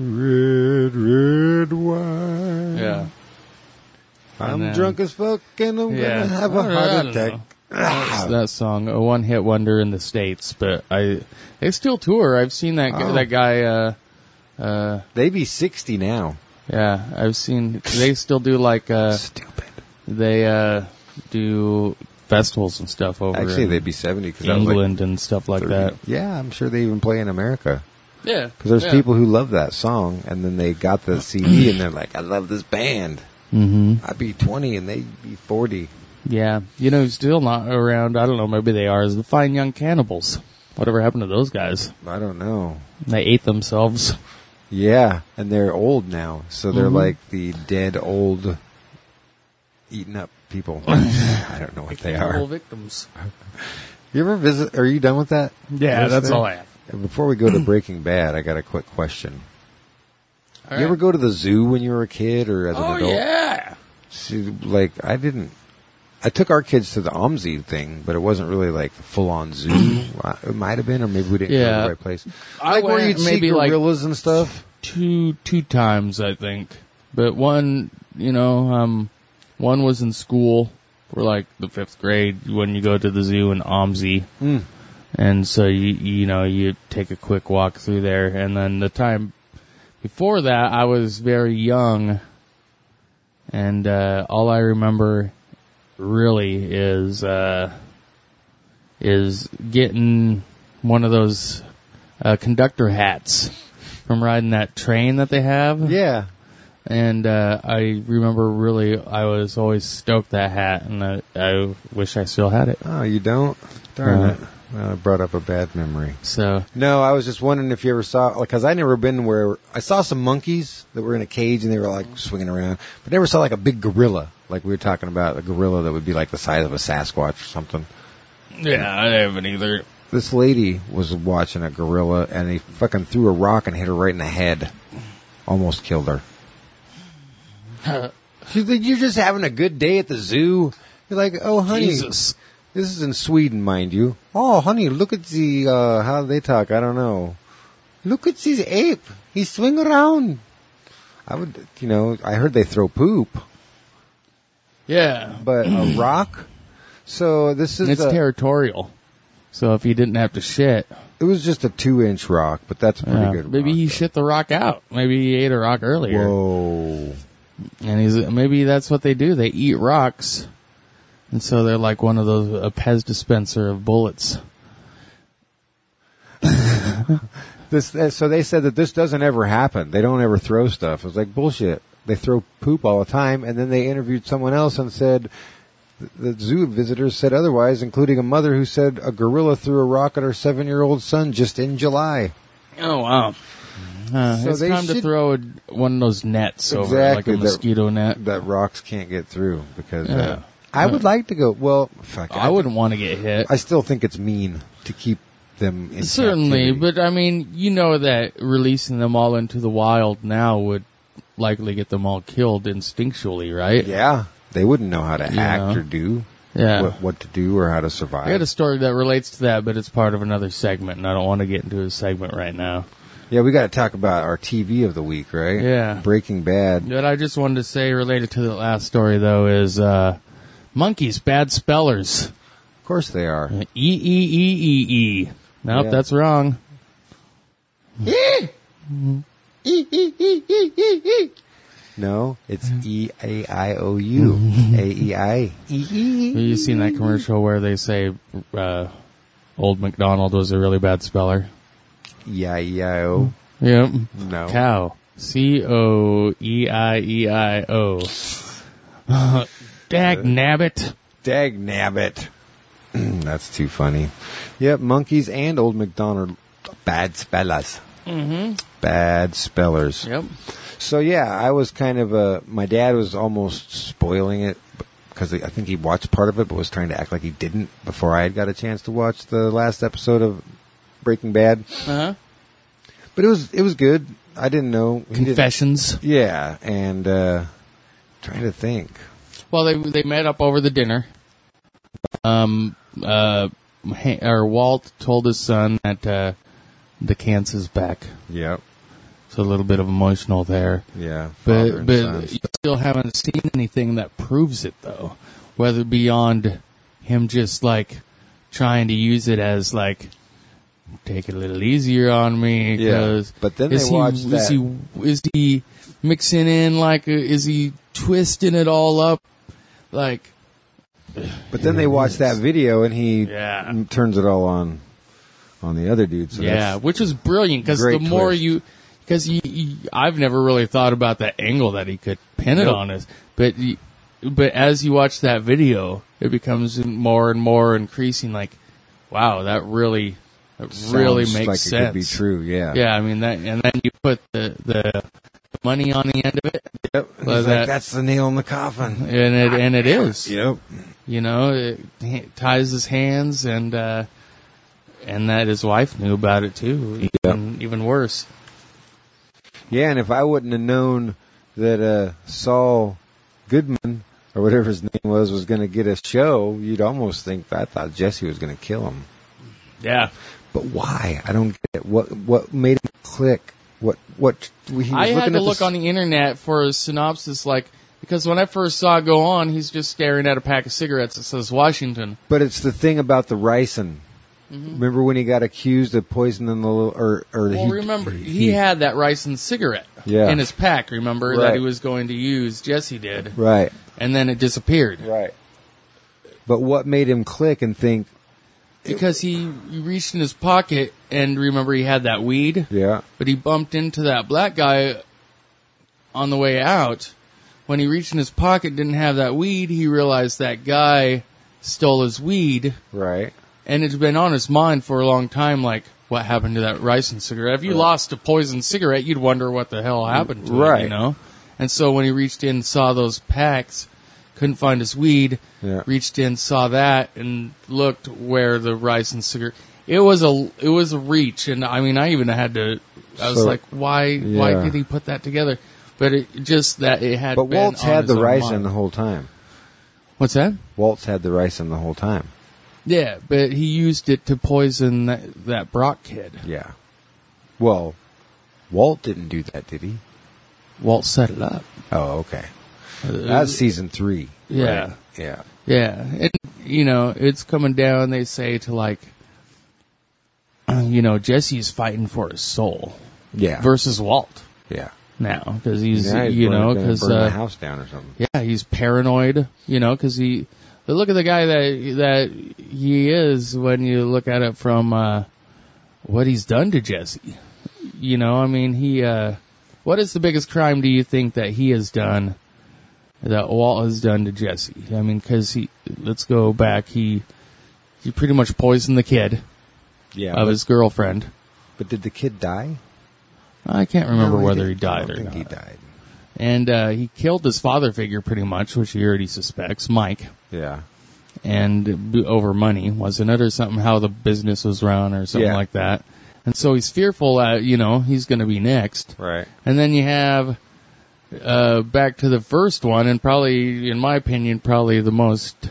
Red wine. Yeah. I'm And then- drunk as fuck and I'm Yeah. gonna have a I heart don't attack. know. That song, a one-hit wonder in the States, but they still tour. I've seen that guy. They be 60 now. Yeah, I've seen. They still do like Stupid. they do festivals and stuff over Actually, in they'd be 70 because England and stuff like that. Yeah, I'm sure they even play in America. Yeah, Because there's people who love that song, and then they got the CD, and they're like, I love this band. Mm-hmm. I'd be 20, and they'd be 40. Yeah, you know, still not around. I don't know. Maybe they are. Is the Fine Young Cannibals? Whatever happened to those guys? I don't know. They ate themselves. Yeah, and they're old now, so they're like the dead old, eaten up people. I don't know what they are. Victims. You ever visit? Are you done with that? Yeah, list that's there? all I have. And before we go to Breaking Bad, I got a quick question. All You ever right. go to the zoo when you were a kid or as an Oh adult? yeah. See, like, I didn't. I took our kids to the OMSI thing, but it wasn't really like the full-on zoo. It might have been, or maybe we didn't go to Yeah. the right place. I Like where went you'd see maybe, like, gorillas and stuff. Two times I think, but one, you know, one was in school for like the 5th grade when you go to the zoo in OMSI, and so you take a quick walk through there, and then the time before that I was very young, and all I remember really is getting one of those conductor hats from riding that train that they have. Yeah. And I remember really, I was always stoked that hat, and I wish I still had it. Oh, you don't? Darn it. Well, it brought up a bad memory. So, No, I was just wondering if you ever saw, because I never been where, I saw some monkeys that were in a cage and they were like swinging around, but never saw like a big gorilla, like we were talking about, a gorilla that would be like the size of a Sasquatch or something. yeah, I haven't either. This lady was watching a gorilla and he fucking threw a rock and hit her right in the head. Almost killed her. You're just having a good day at the zoo. You're like, oh, honey. Jesus. This is in Sweden, mind you. Oh, honey, look at the, how they talk. I don't know. Look at this ape. He swing around. I would, I heard they throw poop. Yeah. But a rock? So this is It's territorial. So if he didn't have to shit. It was just a 2-inch rock, but that's a pretty good maybe rock, he though. shit the rock out. Maybe he ate a rock earlier. Whoa. And maybe that's what they do. They eat rocks. And so they're like one of those, a Pez dispenser of bullets. So they said that this doesn't ever happen. They don't ever throw stuff. It was like bullshit. They throw poop all the time, and then they interviewed someone else and said the zoo visitors said otherwise, including a mother who said a gorilla threw a rock at her 7-year-old son just in July. Oh, wow. So it's time to throw one of those nets over, like a mosquito net. That rocks can't get through because I would like to go. Well, fuck, I wouldn't want to get hit. I still think it's mean to keep them in Certainly, captivity. but I mean, that releasing them all into the wild now would likely get them all killed instinctually, right? Yeah, they wouldn't know how to act or do what to do or how to survive. I got a story that relates to that, but it's part of another segment, and I don't want to get into a segment right now. Yeah, we got to talk about our TV of the week, right? Yeah. Breaking Bad. What I just wanted to say related to the last story, though, is monkeys, bad spellers. Of course they are. E-E-E-E-E. Nope, that's wrong. No, it's E-A-I-O-U. A-E-I. You seen that commercial where they say Old MacDonald was a really bad speller? E-I-E-I-O. Yep. No. Cow. C-O-E-I-E-I-O. Dag nabbit. Dag nabbit. That's too funny. Yep, monkeys and Old MacDonald. Bad spellers. Mm-hmm. Bad spellers. Yep. So, yeah, I was kind of my dad was almost spoiling it because I think he watched part of it but was trying to act like he didn't before I had got a chance to watch the last episode of Breaking Bad. Uh-huh. But it was good. I didn't know. Confessions. Yeah, and trying to think. Well, they met up over the dinner. Walt told his son that the cancer's back. Yep. So a little bit of emotional there. Yeah. But you still haven't seen anything that proves it, though. Whether beyond him just, like, trying to use it as, like, take it a little easier on me. Yeah. But then they watched that. Is he mixing in, like, is he twisting it all up? Like... But then they watch that video and he Yeah. turns it all on the other dude. So yeah, which is brilliant because the more twist. you, because I've never really thought about that angle that he could pin it Nope. on us, but as you watch that video, it becomes more and more increasing. Like, wow, that really Sounds makes like sense. It could be true. Yeah. Yeah, I mean that, and then you put the money on the end of it. Yep. Well, He's like, that's the nail in the coffin. And it is. Yep. You know, it ties his hands, and that his wife knew about it too. Even worse. Yeah, and if I wouldn't have known that Saul Goodman or whatever his name was going to get a show, you'd almost think I thought Jesse was going to kill him. Yeah. But why? I don't get it. What made him click? What he was I had looking to at look on the internet for a synopsis, because when I first saw it go on, he's just staring at a pack of cigarettes that says Washington. But it's the thing about the ricin. Mm-hmm. Remember when he got accused of poisoning the little, Remember, he had that ricin cigarette in his pack, remember, that he was going to use, Jesse did. Right. And then it disappeared. Right. But what made him click and think? Because he reached in his pocket, and remember he had that weed? Yeah. But he bumped into that black guy on the way out. When he reached in his pocket, didn't have that weed, he realized that guy stole his weed. Right. And it's been on his mind for a long time, like, what happened to that ricin cigarette? If you lost a poison cigarette, you'd wonder what the hell happened to it, you know? And so when he reached in and saw those packs, couldn't find his weed, reached in, saw that, and looked where the ricin cigarette... It was a reach, and I mean, I even had to... I was like, why did he put that together? But it just that it had. But been Waltz on had his the own ricin mind. the whole time. What's that? Waltz had the ricin the whole time. Yeah, but he used it to poison that Brock kid. Yeah. Well, Walt didn't do that, did he? Walt set it up. Oh, okay. That's season 3. Yeah. Right? Yeah. Yeah, and it's coming down. They say to like, Jesse's fighting for his soul. Yeah. Versus Walt Yeah. now because he's Gonna because burn the house down or something. yeah, he's paranoid. Because look at the guy that he is when you look at it from what he's done to Jesse. What is the biggest crime do you think that he has done, that Walt has done to Jesse? I mean, because let's go back. He pretty much poisoned the kid of his girlfriend. But did the kid die? I can't remember No, whether he didn't. I died don't or think not. he died. And he killed his father figure pretty much, which he already suspects, Mike. Yeah. And over money, wasn't it, or something? How the business was run, or something like that. And so he's fearful that he's going to be next. Right. And then you have back to the first one, and probably, in my opinion, probably the most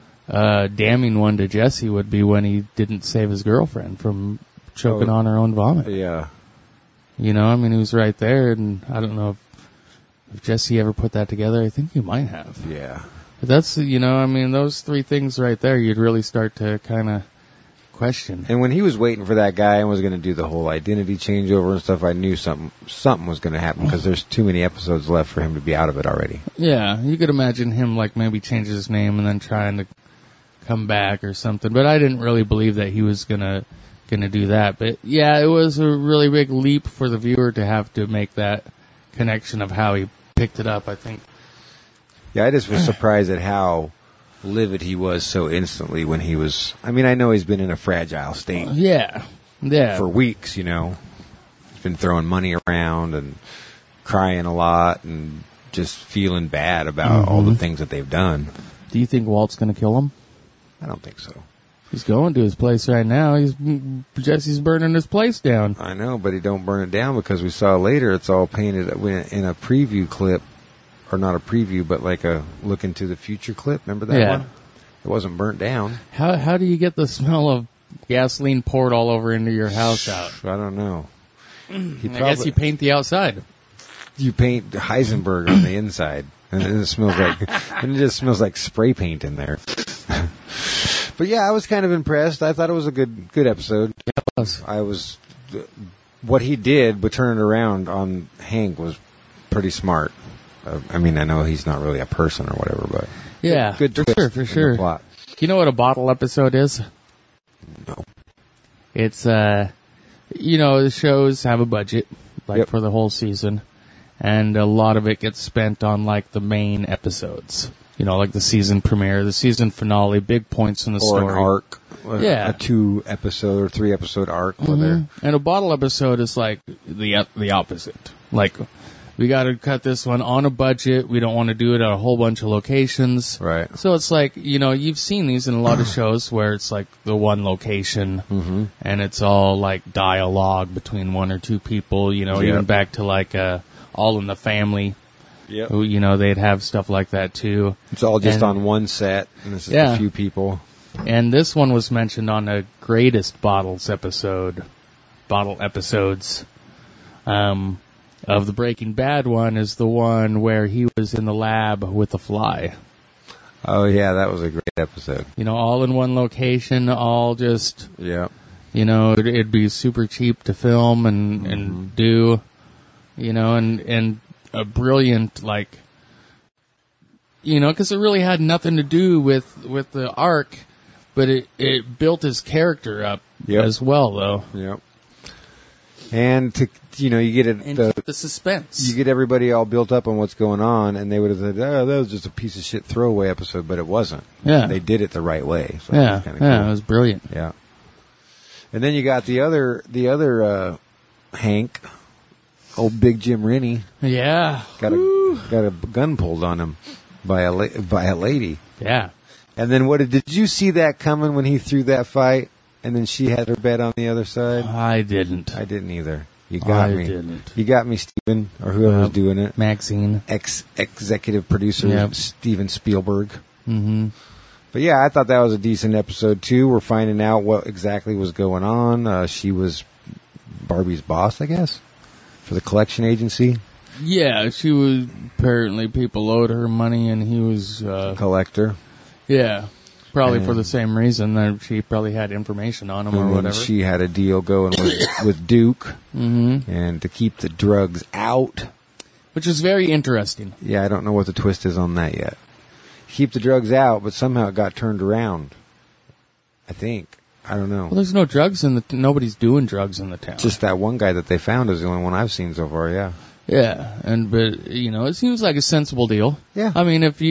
damning one to Jesse would be when he didn't save his girlfriend from choking on her own vomit. Yeah. He was right there, and I don't know if Jesse ever put that together. I think he might have. Yeah. But that's, those three things right there, you'd really start to kind of question. And when he was waiting for that guy and was going to do the whole identity changeover and stuff, I knew something was going to happen because there's too many episodes left for him to be out of it already. Yeah, you could imagine him like maybe change his name and then trying to come back or something. But I didn't really believe that he was gonna do that. But yeah, it was a really big leap for the viewer to have to make that connection of how he picked it up, I think. Yeah, I just was surprised at how livid he was so instantly when he was... I mean, I know he's been in a fragile state Yeah. for weeks, He's been throwing money around and crying a lot and just feeling bad about all the things that they've done. Do you think Walt's going to kill him? I don't think so. He's going to his place right now. Jesse's burning his place down. I know, but he don't burn it down because we saw later it's all painted in a preview clip. Or not a preview, but like a look into the future clip. Remember that one? It wasn't burnt down. How do you get the smell of gasoline poured all over into your house out? I don't know. I guess you paint the outside. You paint Heisenberg on the inside, and it just smells like spray paint in there. But yeah, I was kind of impressed. I thought it was a good episode. Yeah, I was what he did, but turn it around on Hank was pretty smart. I mean, I know he's not really a person or whatever, but yeah, good twist for sure. in the plot. You know what a bottle episode is? No. It's the shows have a budget for the whole season, and a lot of it gets spent on like the main episodes. Like the season premiere, the season finale, big points in the story. Or an arc. Yeah. A 2-episode or 3-episode arc. And a bottle episode is like the opposite. Like, we got to cut this one on a budget. We don't want to do it at a whole bunch of locations. Right. So it's like, you've seen these in a lot of shows where it's like the one location and it's all like dialogue between one or two people, even back to like All in the Family. Yep. Who, they'd have stuff like that too. It's all just on one set, and it's just a few people. And this one was mentioned on the greatest bottle episodes. Of the Breaking Bad one is the one where he was in the lab with the fly. Oh yeah, that was a great episode. All in one location, all just yeah. It'd be super cheap to film and do, and a brilliant because it really had nothing to do with the arc, but it built his character up as well, though. Yep. And you get it the suspense. You get everybody all built up on what's going on, and they would have said, "Oh, that was just a piece of shit throwaway episode," but it wasn't. Yeah, they did it the right way. So yeah, it was cool. It was brilliant. Yeah. And then you got the other Hank, old Big Jim Rennie. Yeah, got a gun pulled on him by a lady. Yeah. And then did you see that coming when he threw that fight? And then she had her bed on the other side? I didn't. I didn't either. You got I me. didn't. You got me, Steven, or whoever was doing it. Maxine. Executive producer Yep. Steven Spielberg. Mm-hmm. But yeah, I thought that was a decent episode too. We're finding out what exactly was going on. She was Barbie's boss, I guess, for the collection agency. Yeah, she was, apparently people owed her money and he was, Collector. yeah, probably And- for the same reason that she probably had information on him or And then whatever. she had a deal going with Duke, and to keep the drugs out. Which is very interesting. Yeah, I don't know what the twist is on that yet. Keep the drugs out, but somehow it got turned around. I think. I don't know. Well, there's no drugs in the, nobody's doing drugs in the town. Just that one guy that they found is the only one I've seen so far, yeah. Yeah, but you know, it seems like a sensible deal. Yeah. I mean, if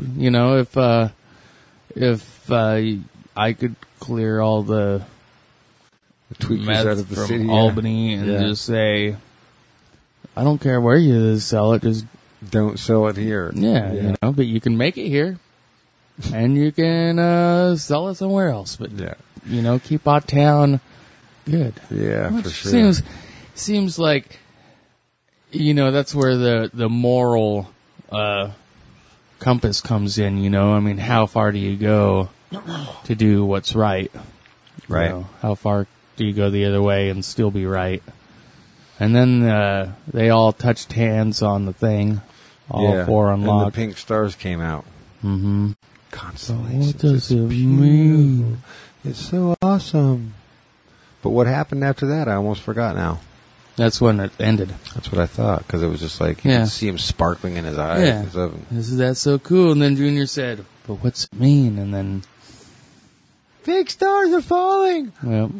I could clear all the The tweakers meth out of the from city. yeah. Albany and Yeah. just say, I don't care where you sell it, just Don't sell it here. you know, but you can make it here, and you can sell it somewhere else. But Yeah. you know, keep our town good. Yeah, Which for sure. seems like, you know, that's where the moral compass comes in. You know, I mean, how far do you go to do what's right? Right. You know, how far do you go the other way and still be right? And then they all touched hands on the thing. All four And unlocked. the pink stars came out. Mm-hmm. Constellations. What does It's it beautiful. mean? It's so awesome. But what happened after that? I almost forgot now. That's when it ended. That's what I thought, because it was just like, you Yeah. could see him sparkling in his eyes. Yeah. and stuff. That's so cool. And then Junior said, but what's it mean? And then, Pink stars are falling! well,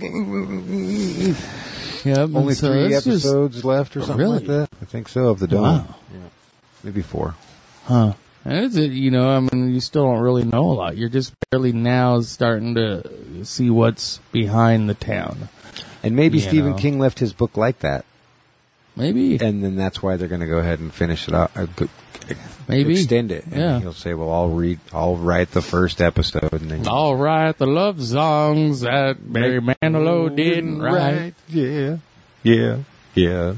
yep. Only so 3 it's just- episodes left or something Really? like that? I think so, of the Dome. Wow. Yeah. Maybe 4. Huh. And it's, you know, I mean, you still don't really know a lot. You're just barely now starting to see what's behind the town. And maybe You Stephen know. King left his book like that. Maybe. And then that's why they're going to go ahead and finish it out. Maybe. Extend it. And Yeah. he'll say, well, I'll write the first episode. And then All right, the love songs that Barry Manilow didn't write. Yeah. Yeah. Yeah.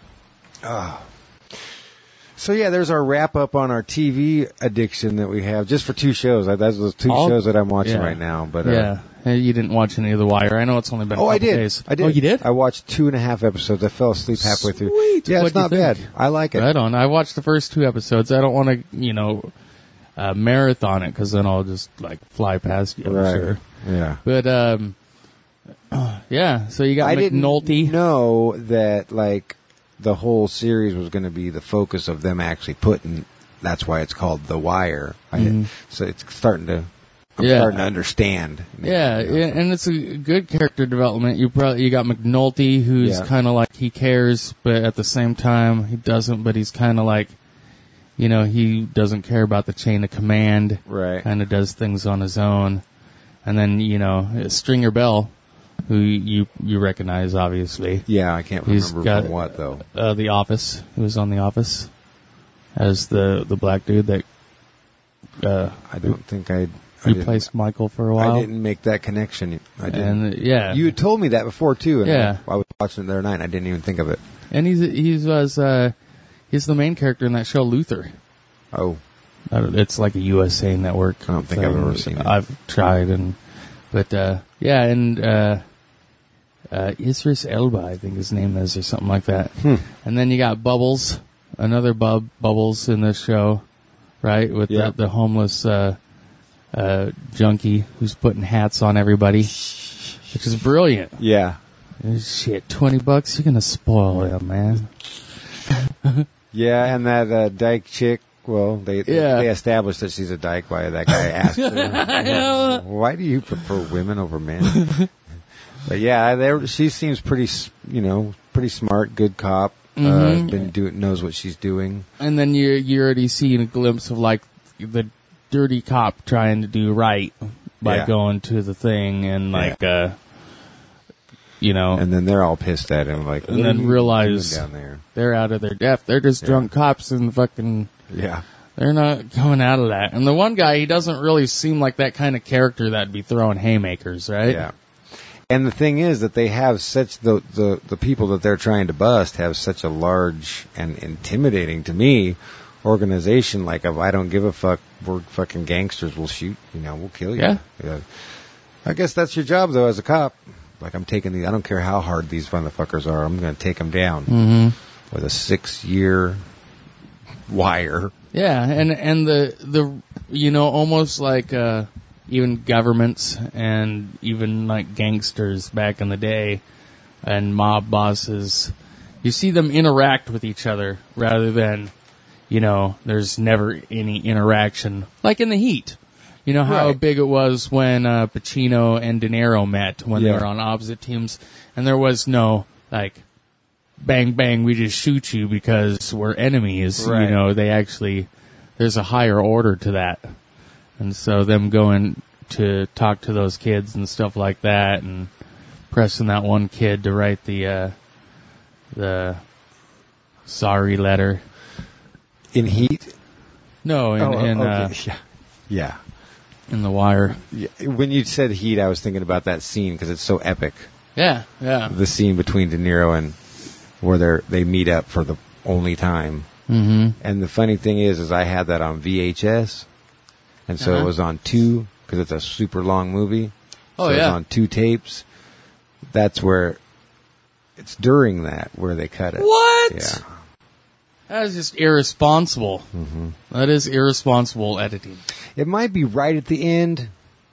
So yeah, there's our wrap up on our TV addiction that we have just for 2 shows. That's the 2 All- shows that I'm watching yeah. right now. But Yeah. Hey, you didn't watch any of The Wire. I know it's only been a oh, couple I did. days. I did. Oh, you did? I watched 2.5 episodes. I fell asleep halfway through. Sweet. Yeah, What'd it's not you bad. think? I like it. Right on. I watched the first 2 episodes. I don't want to, you know, marathon it because then I'll just like fly past you. I'm Right. sure. Yeah. But yeah. So you got I didn't McNulty. know that like the whole series was going to be the focus of them actually putting. That's why it's called The Wire. So it's starting to. I'm Yeah. starting to understand. Yeah, and it's a good character development. You got McNulty, who's Yeah. kind of like he cares, but at the same time he doesn't. But he's kind of like, you know, he doesn't care about the chain of command. Right. Kind of does things on his own. And then Stringer Bell, who you recognize obviously. Yeah, I can't He's remember got from what though. The Office. He was on The Office as the black dude that I don't think I replaced Michael for a while. I didn't make that connection. I didn't. And yeah, You had told me that before too. And Yeah. I was watching it the other night. And I didn't even think of it. and he's the main character in that show Luther. Oh, It's like a USA Network. I don't think I've thing. ever seen it. I've tried, but Idris Elba, I think his name is, or something like that. And then you got Bubbles, another Bubbles in this show, right? With Yeah. the homeless junkie who's putting hats on everybody, which is brilliant. yeah, Shit, $20, you're gonna spoil him, man. yeah. And that dyke chick. Well, they established that she's a dyke by that guy asked her, why do you prefer women over men? But yeah, she seems pretty smart, good cop. Knows what she's doing. And then you're already seeing a glimpse of like the dirty cop trying to do right by Yeah. going to the thing and like And then they're all pissed at him, like, And what then are you realize- doing down there. they're out of their depth. They're just drunk cops and fucking Yeah, they're not coming out of that. And the one guy, he doesn't really seem like that kind of character that'd be throwing haymakers, right? yeah. And the thing is that they have such the people that they're trying to bust have such a large and intimidating to me organization. Like, if I don't give a fuck, we're fucking gangsters. We'll shoot. We'll kill you. Yeah. I guess that's your job though as a cop. Like, I'm taking these. I don't care how hard these motherfuckers are. I'm going to take them down with a 6-year wire. Yeah, and the almost like even governments and even like gangsters back in the day and mob bosses, you see them interact with each other rather than, there's never any interaction. Like in The Heat. You know how Right. big it was when Pacino and De Niro met when they Yeah. were on opposite teams, and there was no, like, bang, bang, we just shoot you because we're enemies. Right. They actually, there's a higher order to that. And so them going to talk to those kids and stuff like that and pressing that one kid to write the sorry letter. In Heat? No, okay. Yeah. in The Wire. Yeah. When you said Heat, I was thinking about that scene because it's so epic. Yeah, yeah. The scene between De Niro and where they meet up for the only time. Mm-hmm. And the funny thing is I had that on VHS, and so it was on 2 because it's a super long movie. Oh, so it was yeah. on 2 tapes. That's where it's during that where they cut it. What? Yeah. That is just irresponsible. Mm-hmm. That is irresponsible editing. It might be right at the end,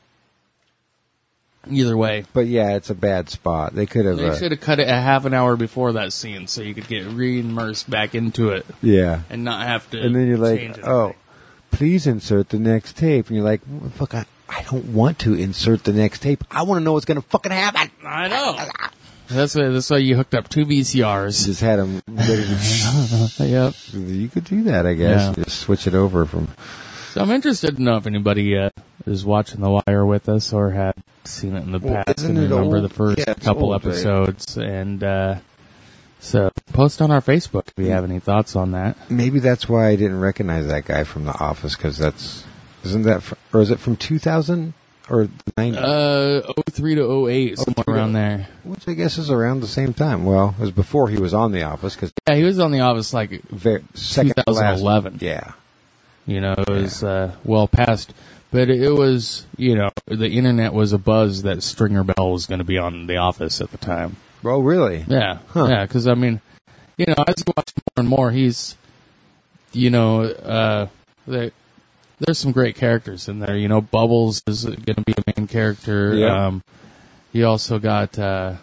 Either way. but yeah, it's a bad spot. They could have. They should have cut it a half an hour before that scene so you could get re-immersed back into it Yeah. and not have to And then you're like, change it. oh, please insert the next tape. And you're like, well, fuck, I don't want to insert the next tape. I want to know what's going to fucking happen. I know. That's why you hooked up 2 VCRs. Just had them ready to. Yep. You could do that, I guess. Yeah. Just switch it over from. So I'm interested to know if anybody is watching The Wire with us or had seen it in the Well, past isn't and it remember old? the first Yeah, it's couple old, right? episodes. And so post on our Facebook if you have any thoughts on that. Maybe that's why I didn't recognize that guy from The Office, because isn't that, or is it from 2000 or 90? 03 to 08, somewhere around there. Which I guess is around the same time. Well, it was before he was on The Office, because Yeah, he was on The Office like second to last. 2011. Yeah. It was well past. But it was, the internet was abuzz that Stringer Bell was going to be on The Office at the time. Oh, really? Yeah. Huh. Yeah, because, I mean, as you watch more and more, he's, there's some great characters in there. Bubbles is going to be a main character. Yeah. You also got this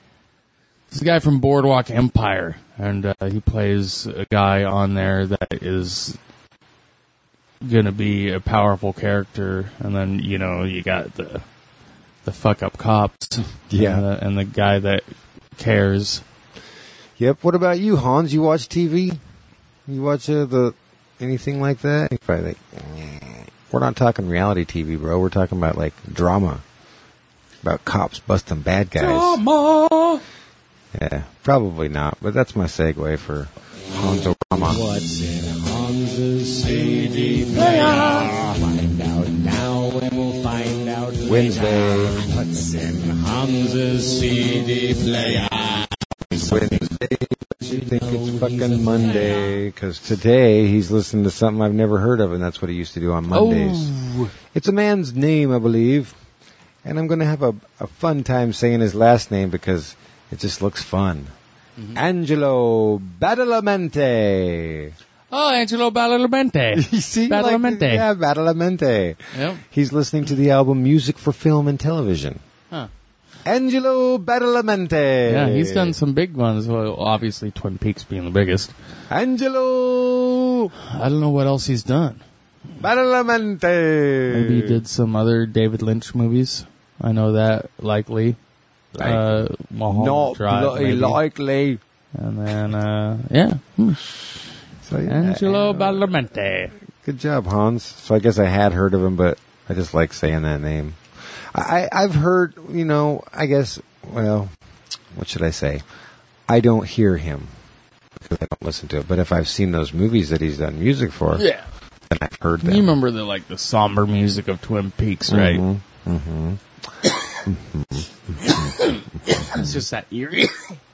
guy from Boardwalk Empire, and he plays a guy on there that is going to be a powerful character. And then, you got the fuck up cops. Yeah. And the guy that cares. Yep. What about you, Hans? You watch TV? You watch anything like that? You're probably like, we're not talking reality TV, bro. We're talking about like drama, about cops busting bad guys. Drama! Yeah, probably not. But that's my segue for Hans-O-Rama. What's in Hans's CD player? Find out now and we'll find out later. Wednesday. What's in Hans's CD player? Wednesday. You think it's fucking Monday? Because today he's listening to something I've never heard of, and that's what he used to do on Mondays. Oh. It's a man's name, I believe, and I'm going to have a fun time saying his last name because it just looks fun. Mm-hmm. Angelo Badalamenti. Oh, Angelo Badalamenti. You see, Badalamenti. yeah, Badalamenti. Yep. He's listening to the album Music for Film and Television. Huh. Angelo Badalamenti. Yeah, he's done some big ones. Well, obviously, Twin Peaks being the biggest. Angelo I don't know what else he's done. Badalamenti. Maybe he did some other David Lynch movies. I know that likely. Mulholland Not Drive, bloody maybe. likely. And then, yeah. So, yeah, Angelo Badalamenti. Good job, Hans. So I guess I had heard of him, but I just like saying that name. I've heard, I guess, well, what should I say? I don't hear him because I don't listen to it. But if I've seen those movies that he's done music for, Yeah. then I've heard them. You remember the somber music of Twin Peaks, right? Mm-hmm. It's just that eerie.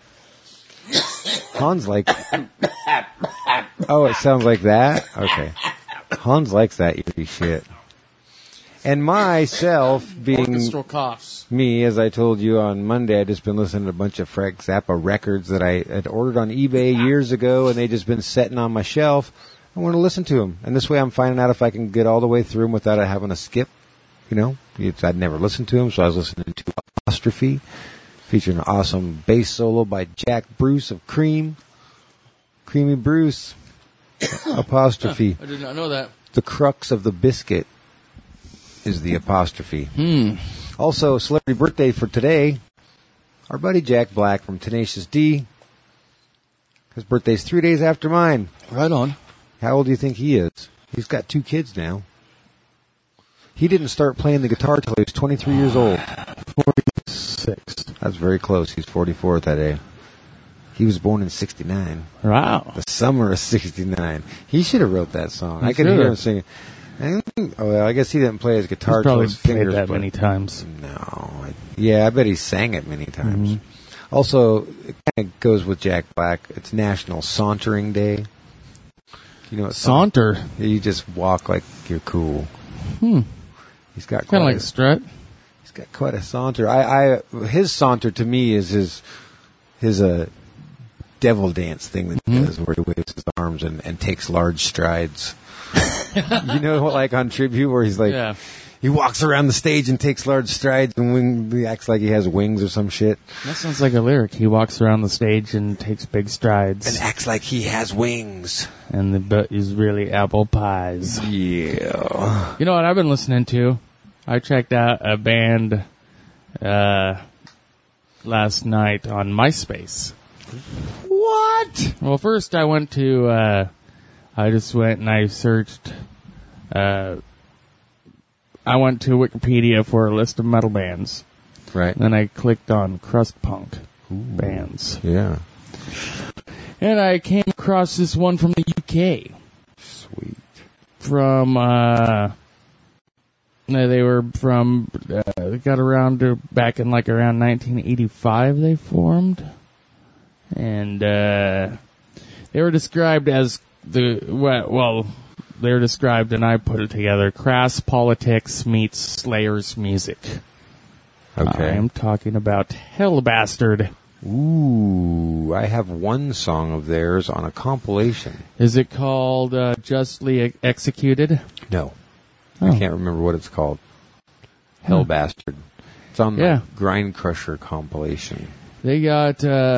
Hans like. Oh, it sounds like that? Okay. Hans likes that eerie shit. And myself, being Orchestral coughs. me, as I told you on Monday, I'd just been listening to a bunch of Frank Zappa records that I had ordered on eBay years ago, and they just been sitting on my shelf. I want to listen to them. And this way I'm finding out if I can get all the way through them without having to skip. You know, I'd never listened to them, so I was listening to Apostrophe, featuring an awesome bass solo by Jack Bruce of Cream. Creamy Bruce. Apostrophe. I did not know that. The crux of the biscuit is the apostrophe. Also, celebrity birthday for today. Our buddy Jack Black from Tenacious D. His birthday's 3 days after mine. Right on. How old do you think he is? He's got 2 kids now. He didn't start playing the guitar till he was 23 years old. 46. That's very close. He's 44 that day. He was born in 69. Wow. The summer of 69. He should have wrote that song. He I could should hear have. him singing. Oh, well, I guess he didn't play his guitar He's till probably his played fingers. that but- many times. No. I bet he sang it many times. Also, it kind of goes with Jack Black. It's National Sauntering Day. You know what? Saunter. You just walk like you're cool. He's got Kind quite of like a strut. he's got quite a saunter. His saunter to me is his devil dance thing that he does, where he waves his arms and takes large strides. You know, like on Tribute, where he's like, Yeah. he walks around the stage and takes large strides and he acts like he has wings or some shit. That sounds like a lyric. He walks around the stage and takes big strides. And acts like he has wings. And the butt is really apple pies. Yeah. You know what I've been listening to? I checked out a band last night on MySpace. What? Well, first I went to, I just went and I searched, I went to Wikipedia for a list of metal bands. Right. Then I clicked on crust punk bands. Yeah. And I came across this one from the UK. Sweet. From, they were from, they got around to back in like around 1985 they formed. And, they were described as they were described, and I put it together, crass politics meets Slayer's music. Okay. I am talking about Hellbastard. Ooh, I have one song of theirs on a compilation. Is it called Justly Executed? No. Oh. I can't remember what it's called. Hell Bastard. It's on the Yeah. Grind Crusher compilation. They got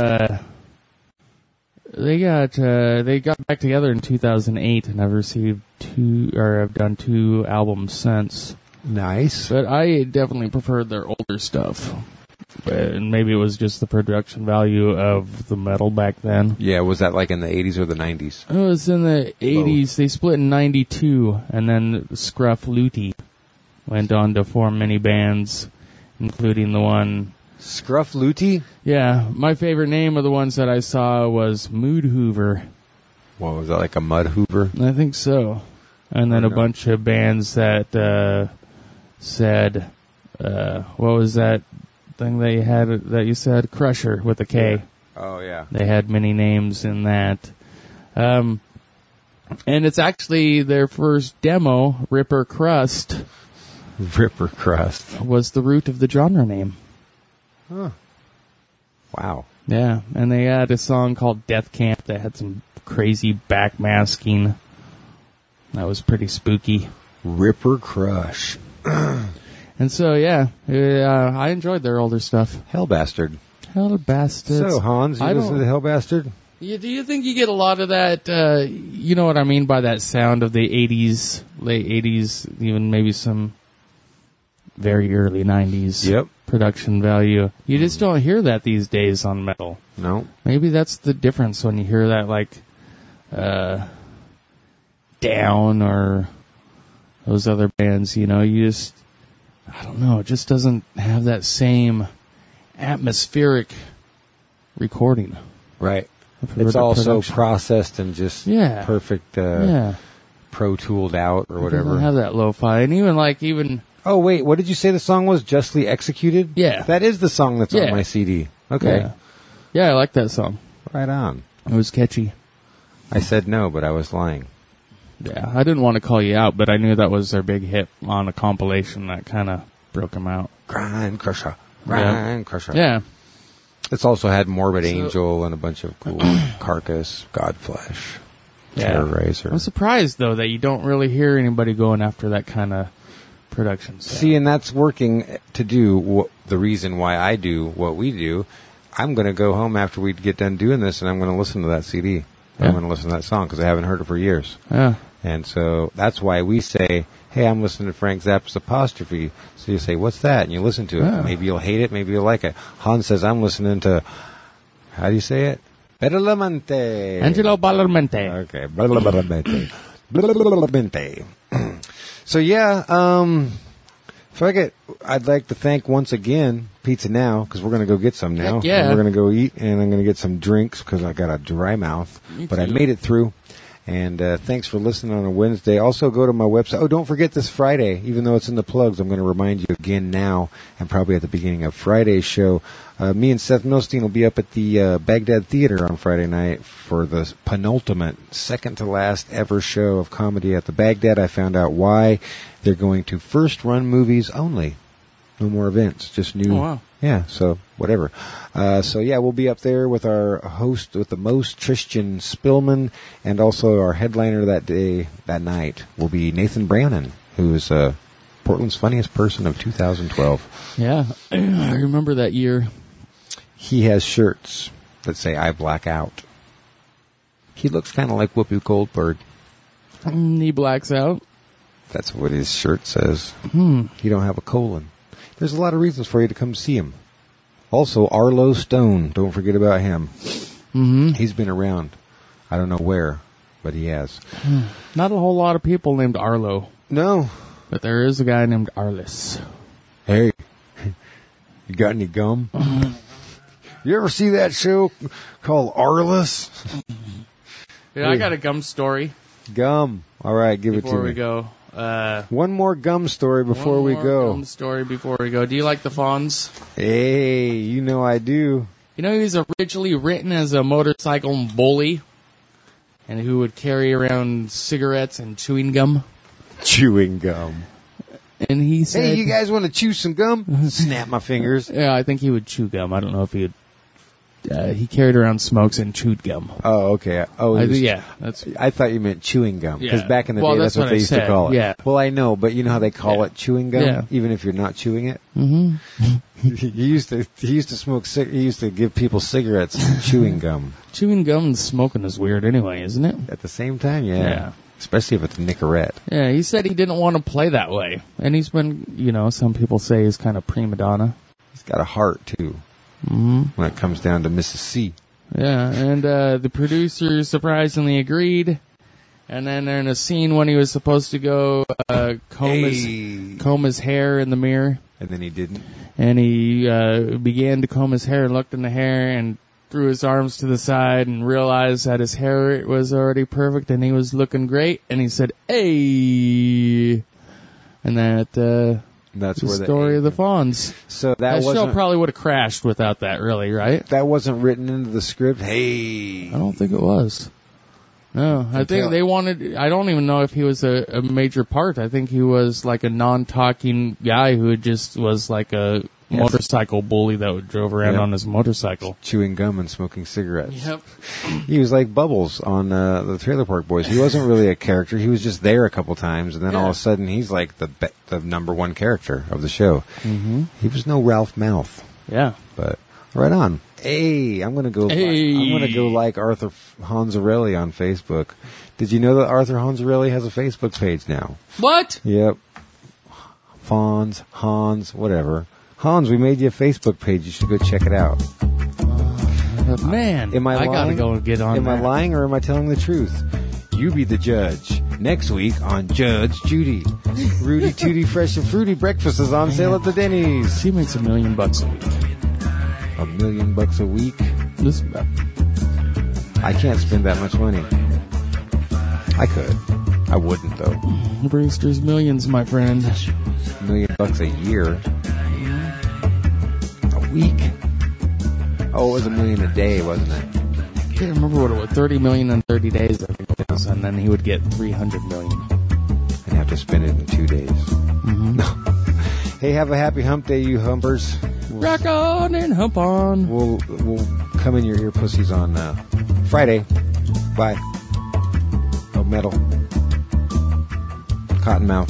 they got back together in 2008, and I've done 2 albums since. Nice. But I definitely preferred their older stuff. And maybe it was just the production value of the metal back then. Yeah, was that like in the 80s or the 90s? It was in the 80s. They split in 92, and then Scruff Looty went on to form many bands, including the one... Scruff Looty? Yeah, my favorite name of the ones that I saw was Mood Hoover. What, was that like a Mud Hoover? I think so. And then a bunch of bands that said... what was that thing they had that you said? Crusher with a K. Yeah. Oh, yeah. They had many names in that. And it's actually their first demo, Ripper Crust, Ripper Crust. was the root of the genre name. Huh. Wow. Yeah, and they had a song called Death Camp that had some crazy backmasking. That was pretty spooky. Ripper Crush. And so, yeah, I enjoyed their older stuff. Hell Bastard. Hell bastards. So, Hans, you I listen don't- to Hell Bastard? Do you think you get a lot of that, you know what I mean by that sound of the 80s, late 80s, even maybe some very early 90s Yep. production value? You just don't hear that these days on metal. No. Maybe that's the difference when you hear that, like, Down or those other bands, you know, you just, I don't know, it just doesn't have that same atmospheric recording. Right. For It's the all so production. processed and just Yeah. perfect Yeah. Pro Tooled out or It whatever. doesn't have that lo-fi. And even Oh, wait, what did you say the song was? Justly Executed? Yeah. That is the song that's Yeah. on my CD. Okay. Yeah, I like that song. Right on. It was catchy. I said no, but I was lying. Yeah, I didn't want to call you out, but I knew that was their big hit on a compilation that kind of broke them out. Grind Crusher. Crusher. Yeah. It's also had Morbid Angel and a bunch of cool Carcass, Godflesh, Terrorizer. I'm surprised, though, that you don't really hear anybody going after that kind of production stuff. See, and that's working to do the reason why I do what we do. I'm going to go home after we get done doing this, and I'm going to listen to that CD. I'm going to listen to that song because I haven't heard it for years. Yeah. And so that's why we say, hey, I'm listening to Frank Zappa's Apostrophe. So you say, what's that? And you listen to it. Yeah. Maybe you'll hate it. Maybe you'll like it. Hans says, I'm listening to, how do you say it? Badalamante. Angelo Badalamenti. Okay. Badalamenti. Badalamenti. So, yeah, I'd like to thank once again Pizza Now, because we're going to go get some now. Heck yeah. And we're going to go eat, and I'm going to get some drinks because I got a dry mouth. But I made it through. And thanks for listening on a Wednesday. Also, go to my website. Oh, don't forget this Friday, even though it's in the plugs, I'm going to remind you again now and probably at the beginning of Friday's show. Me and Seth Milstein will be up at the Baghdad Theater on Friday night for the penultimate, second-to-last ever show of comedy at the Baghdad. I found out why. They're going to first run movies only. No more events, just new. Oh, wow. Yeah, so whatever. We'll be up there with our host, with the most, Tristan Spillman, and also our headliner that night will be Nathan Brannon, who is Portland's funniest person of 2012. Yeah, I remember that year. He has shirts that say, I black out. He looks kind of like Whoopi Goldberg. He blacks out. That's what his shirt says. He don't have a colon. There's a lot of reasons for you to come see him. Also, Arlo Stone. Don't forget about him. Mm-hmm. He's been around. I don't know where, but he has. Not a whole lot of people named Arlo. No. But there is a guy named Arliss. Hey, you got any gum? You ever see that show called Arliss? Yeah, I got a gum story. Gum. All right, give it to me. Before we go. One more gum story before we go. Gum story before we go. Do you like the Fonz? Hey, you know I do. You know, he was originally written as a motorcycle bully, and who would carry around cigarettes and chewing gum. Chewing gum. And he said, hey, you guys want to chew some gum? Snap my fingers. Yeah, I think he would chew gum. I don't know if he would. He carried around smokes and chewed gum. Oh, okay. Oh, that's. I thought you meant chewing gum because back in the day, that's what they used to call it. Yeah. Well, I know, but you know how they call it chewing gum, Yeah. even if you're not chewing it. Mm-hmm. He used to smoke. He used to give people cigarettes and chewing gum. Chewing gum and smoking is weird, anyway, isn't it? At the same time, yeah. Especially if it's a Nicorette. Yeah, he said he didn't want to play that way, and he's been, some people say he's kind of prima donna. He's got a heart too. Mm-hmm. When it comes down to Mrs. C. Yeah, and the producer surprisingly agreed. And then in a scene when he was supposed to go comb his hair in the mirror. And then he didn't. And he began to comb his hair and looked in the hair and threw his arms to the side and realized that his hair was already perfect and he was looking great. And he said, hey! And that's where the story of the Fonz. So that show probably would have crashed without that, really, right? That wasn't written into the script. Hey, I don't think it was. No, I think they wanted. I don't even know if he was a major part. I think he was like a non-talking guy who just was like a motorcycle bully that drove around on his motorcycle, chewing gum and smoking cigarettes. Yep. He was like Bubbles on the Trailer Park Boys. He wasn't really a character. He was just there a couple times, and then all of a sudden he's like the number one character of the show. Mm-hmm. He was no Ralph Mouth. Yeah, but right on. Hey, I'm gonna go. Hey. I'm gonna go like Arthur Honzarelli on Facebook. Did you know that Arthur Honzarelli has a Facebook page now? What? Yep. Hans, whatever. Hans, we made you a Facebook page. You should go check it out. Man, am I lying? Gotta go get on. Am I lying or am I telling the truth? You be the judge. Next week on Judge Judy. Rudy Tooty Fresh and Fruity breakfast is on sale at the Denny's. She makes $1 million a week. $1 million a week? This, I can't spend that much money. I could. I wouldn't though. Brewster's Millions, my friend. $1 million a year. A week. Oh, it was $1 million a day, wasn't it? I can't remember what it was. 30 million in 30 days, I think it was. And then he would get 300 million. And have to spend it in 2 days. Mm-hmm. Hey, have a happy hump day, you humpers. Rock on and hump on. We'll come in your ear pussies on Friday. Bye. Oh, metal. Cottonmouth.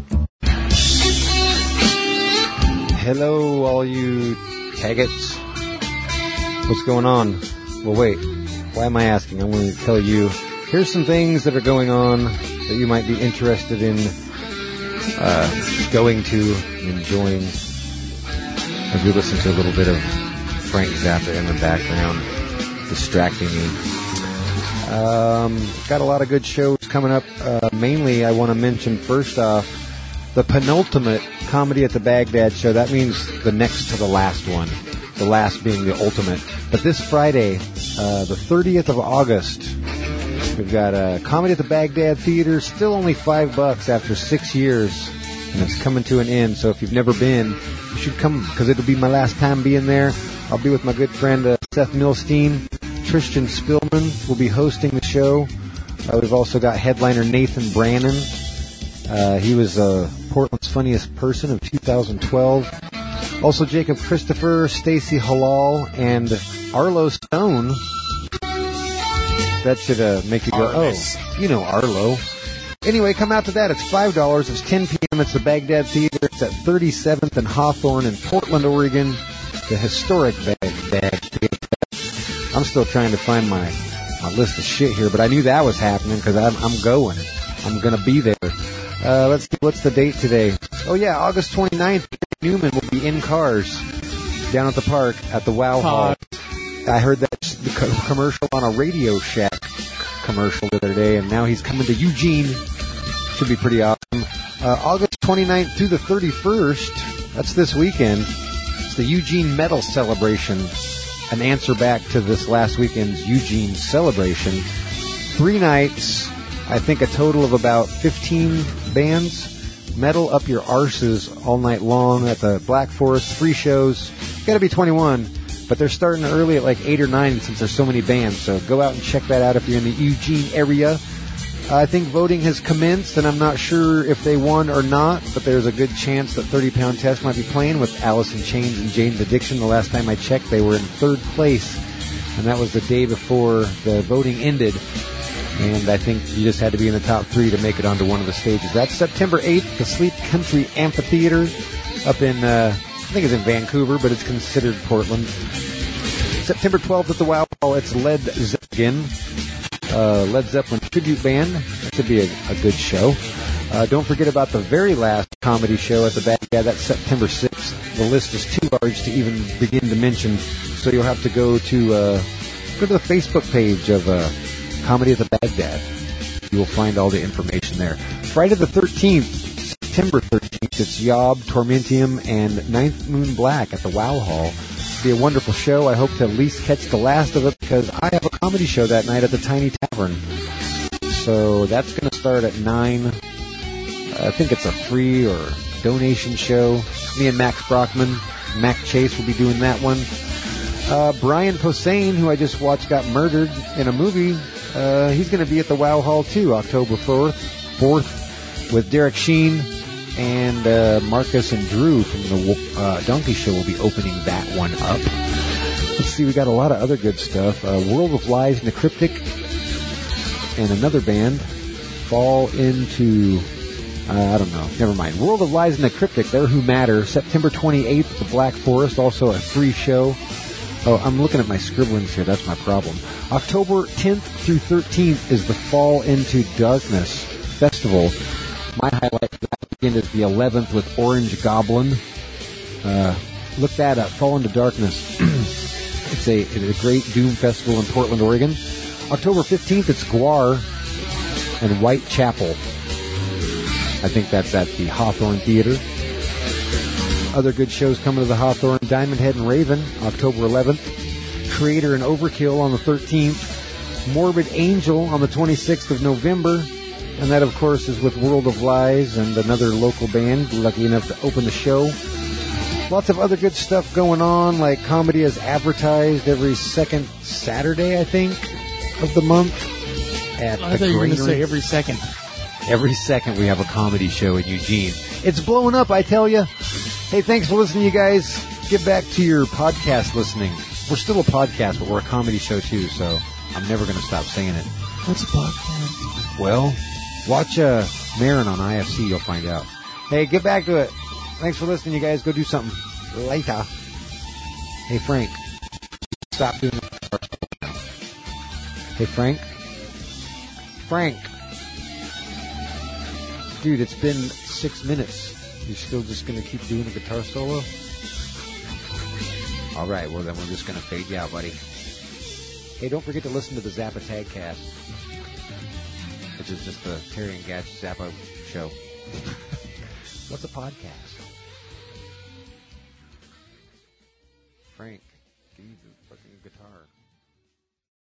Hello, all you faggots. What's going on? Well, wait. Why am I asking? I'm going to tell you. Here's some things that are going on that you might be interested in going to, enjoying, as we listen to a little bit of Frank Zappa in the background, distracting me. Got a lot of good shows coming up. Mainly, I want to mention, first off, the penultimate Comedy at the Baghdad show. That means the next to the last one. The last being the ultimate. But this Friday, the 30th of August, we've got a Comedy at the Baghdad Theater. Still only $5 after 6 years. And it's coming to an end. So if you've never been, you should come, because it'll be my last time being there. I'll be with my good friend Seth Milstein. Tristan Spillman will be hosting the show. We've also got headliner Nathan Brannon. He was Portland's Funniest Person of 2012. Also Jacob Christopher, Stacy Halal, and Arlo Stone. That should make you go, Arliss. Oh, you know Arlo. Anyway, come out to that. It's $5. It's 10 p.m. It's the Baghdad Theater. It's at 37th and Hawthorne in Portland, Oregon. The historic Baghdad Theater. I'm still trying to find my list of shit here, but I knew that was happening because I'm going. I'm going to be there. Let's see, what's the date today? Oh, yeah, August 29th. Newman will be in Cars down at the park at the Wow Hall. I heard that commercial on a Radio Shack commercial the other day, and now he's coming to Eugene. Should be pretty awesome. August 29th through the 31st, that's this weekend, it's the Eugene Metal Celebration, an answer back to this last weekend's Eugene Celebration. 3 nights, I think a total of about 15 bands. Metal up your arses all night long at the Black Forest. Free shows. Got to be 21, but they're starting early at like 8 or 9 since there's so many bands. So go out and check that out if you're in the Eugene area. I think voting has commenced, and I'm not sure if they won or not, but there's a good chance that 30 Pound Test might be playing with Alice in Chains and Jane's Addiction. The last time I checked, they were in 3rd place, and that was the day before the voting ended. And I think you just had to be in the top 3 to make it onto one of the stages. That's September 8th, the Sleep Country Amphitheater up in, I think it's in Vancouver, but it's considered Portland. September 12th at the Wow Hall, it's Led Zeppelin tribute band. That could be a good show. Don't forget about the very last comedy show at the Baghdad. That's September 6th. The list is too large to even begin to mention, so you'll have to go to the Facebook page of Comedy at the Baghdad. You will find all the information there. Friday the 13th, September 13th, it's Yob, Tormentium, and Ninth Moon Black at the Wow Hall. It'll be a wonderful show. I hope to at least catch the last of it because I have a comedy show that night at the Tiny Tavern. So that's going to start at 9. I think it's a free or donation show. Me and Max Brockman. Mac Chase will be doing that one. Brian Posehn, who I just watched got murdered in a movie, he's going to be at the Wow Hall too, October 4th, with Derek Sheen and Marcus and Drew from the Donkey Show will be opening that one up. Let's see, we got a lot of other good stuff. World of Lies and the Cryptic and another band fall into... I don't know. Never mind. World of Lies and the Cryptic, they're Who Matter. September 28th at the Black Forest, also a free show. Oh, I'm looking at my scribblings here. That's my problem. October 10th through 13th is the Fall Into Darkness Festival. My highlight for that weekend is the 11th with Orange Goblin. Look that up. Fall Into Darkness. It's a great doom festival in Portland, Oregon. October 15th, it's Guar and Whitechapel. I think that's at the Hawthorne Theater. Other good shows coming to the Hawthorne: Diamond Head and Raven, October 11th. Creator and Overkill on the 13th. Morbid Angel on the 26th of November. And that, of course, is with World of Lies and another local band, lucky enough to open the show. Lots of other good stuff going on, like comedy is advertised every second Saturday, I think, of the month. At I thought you were going to say every second. Every second we have a comedy show in Eugene. It's blowing up, I tell you. Hey, thanks for listening, you guys. Get back to your podcast listening. We're still a podcast, but we're a comedy show too, so I'm never going to stop saying it. What's a podcast? Well, watch Marin on IFC, you'll find out. Hey, get back to it. Thanks for listening, you guys. Go do something later. Hey, Frank. Stop doing it. Hey, Frank. Frank. Dude, it's been 6 minutes. You still just going to keep doing a guitar solo? All right, well, then we're just going to fade you out, buddy. Hey, don't forget to listen to the Zappa Tagcast, which is just the Terry and Gatch Zappa show. What's a podcast? Frank, give me the fucking guitar.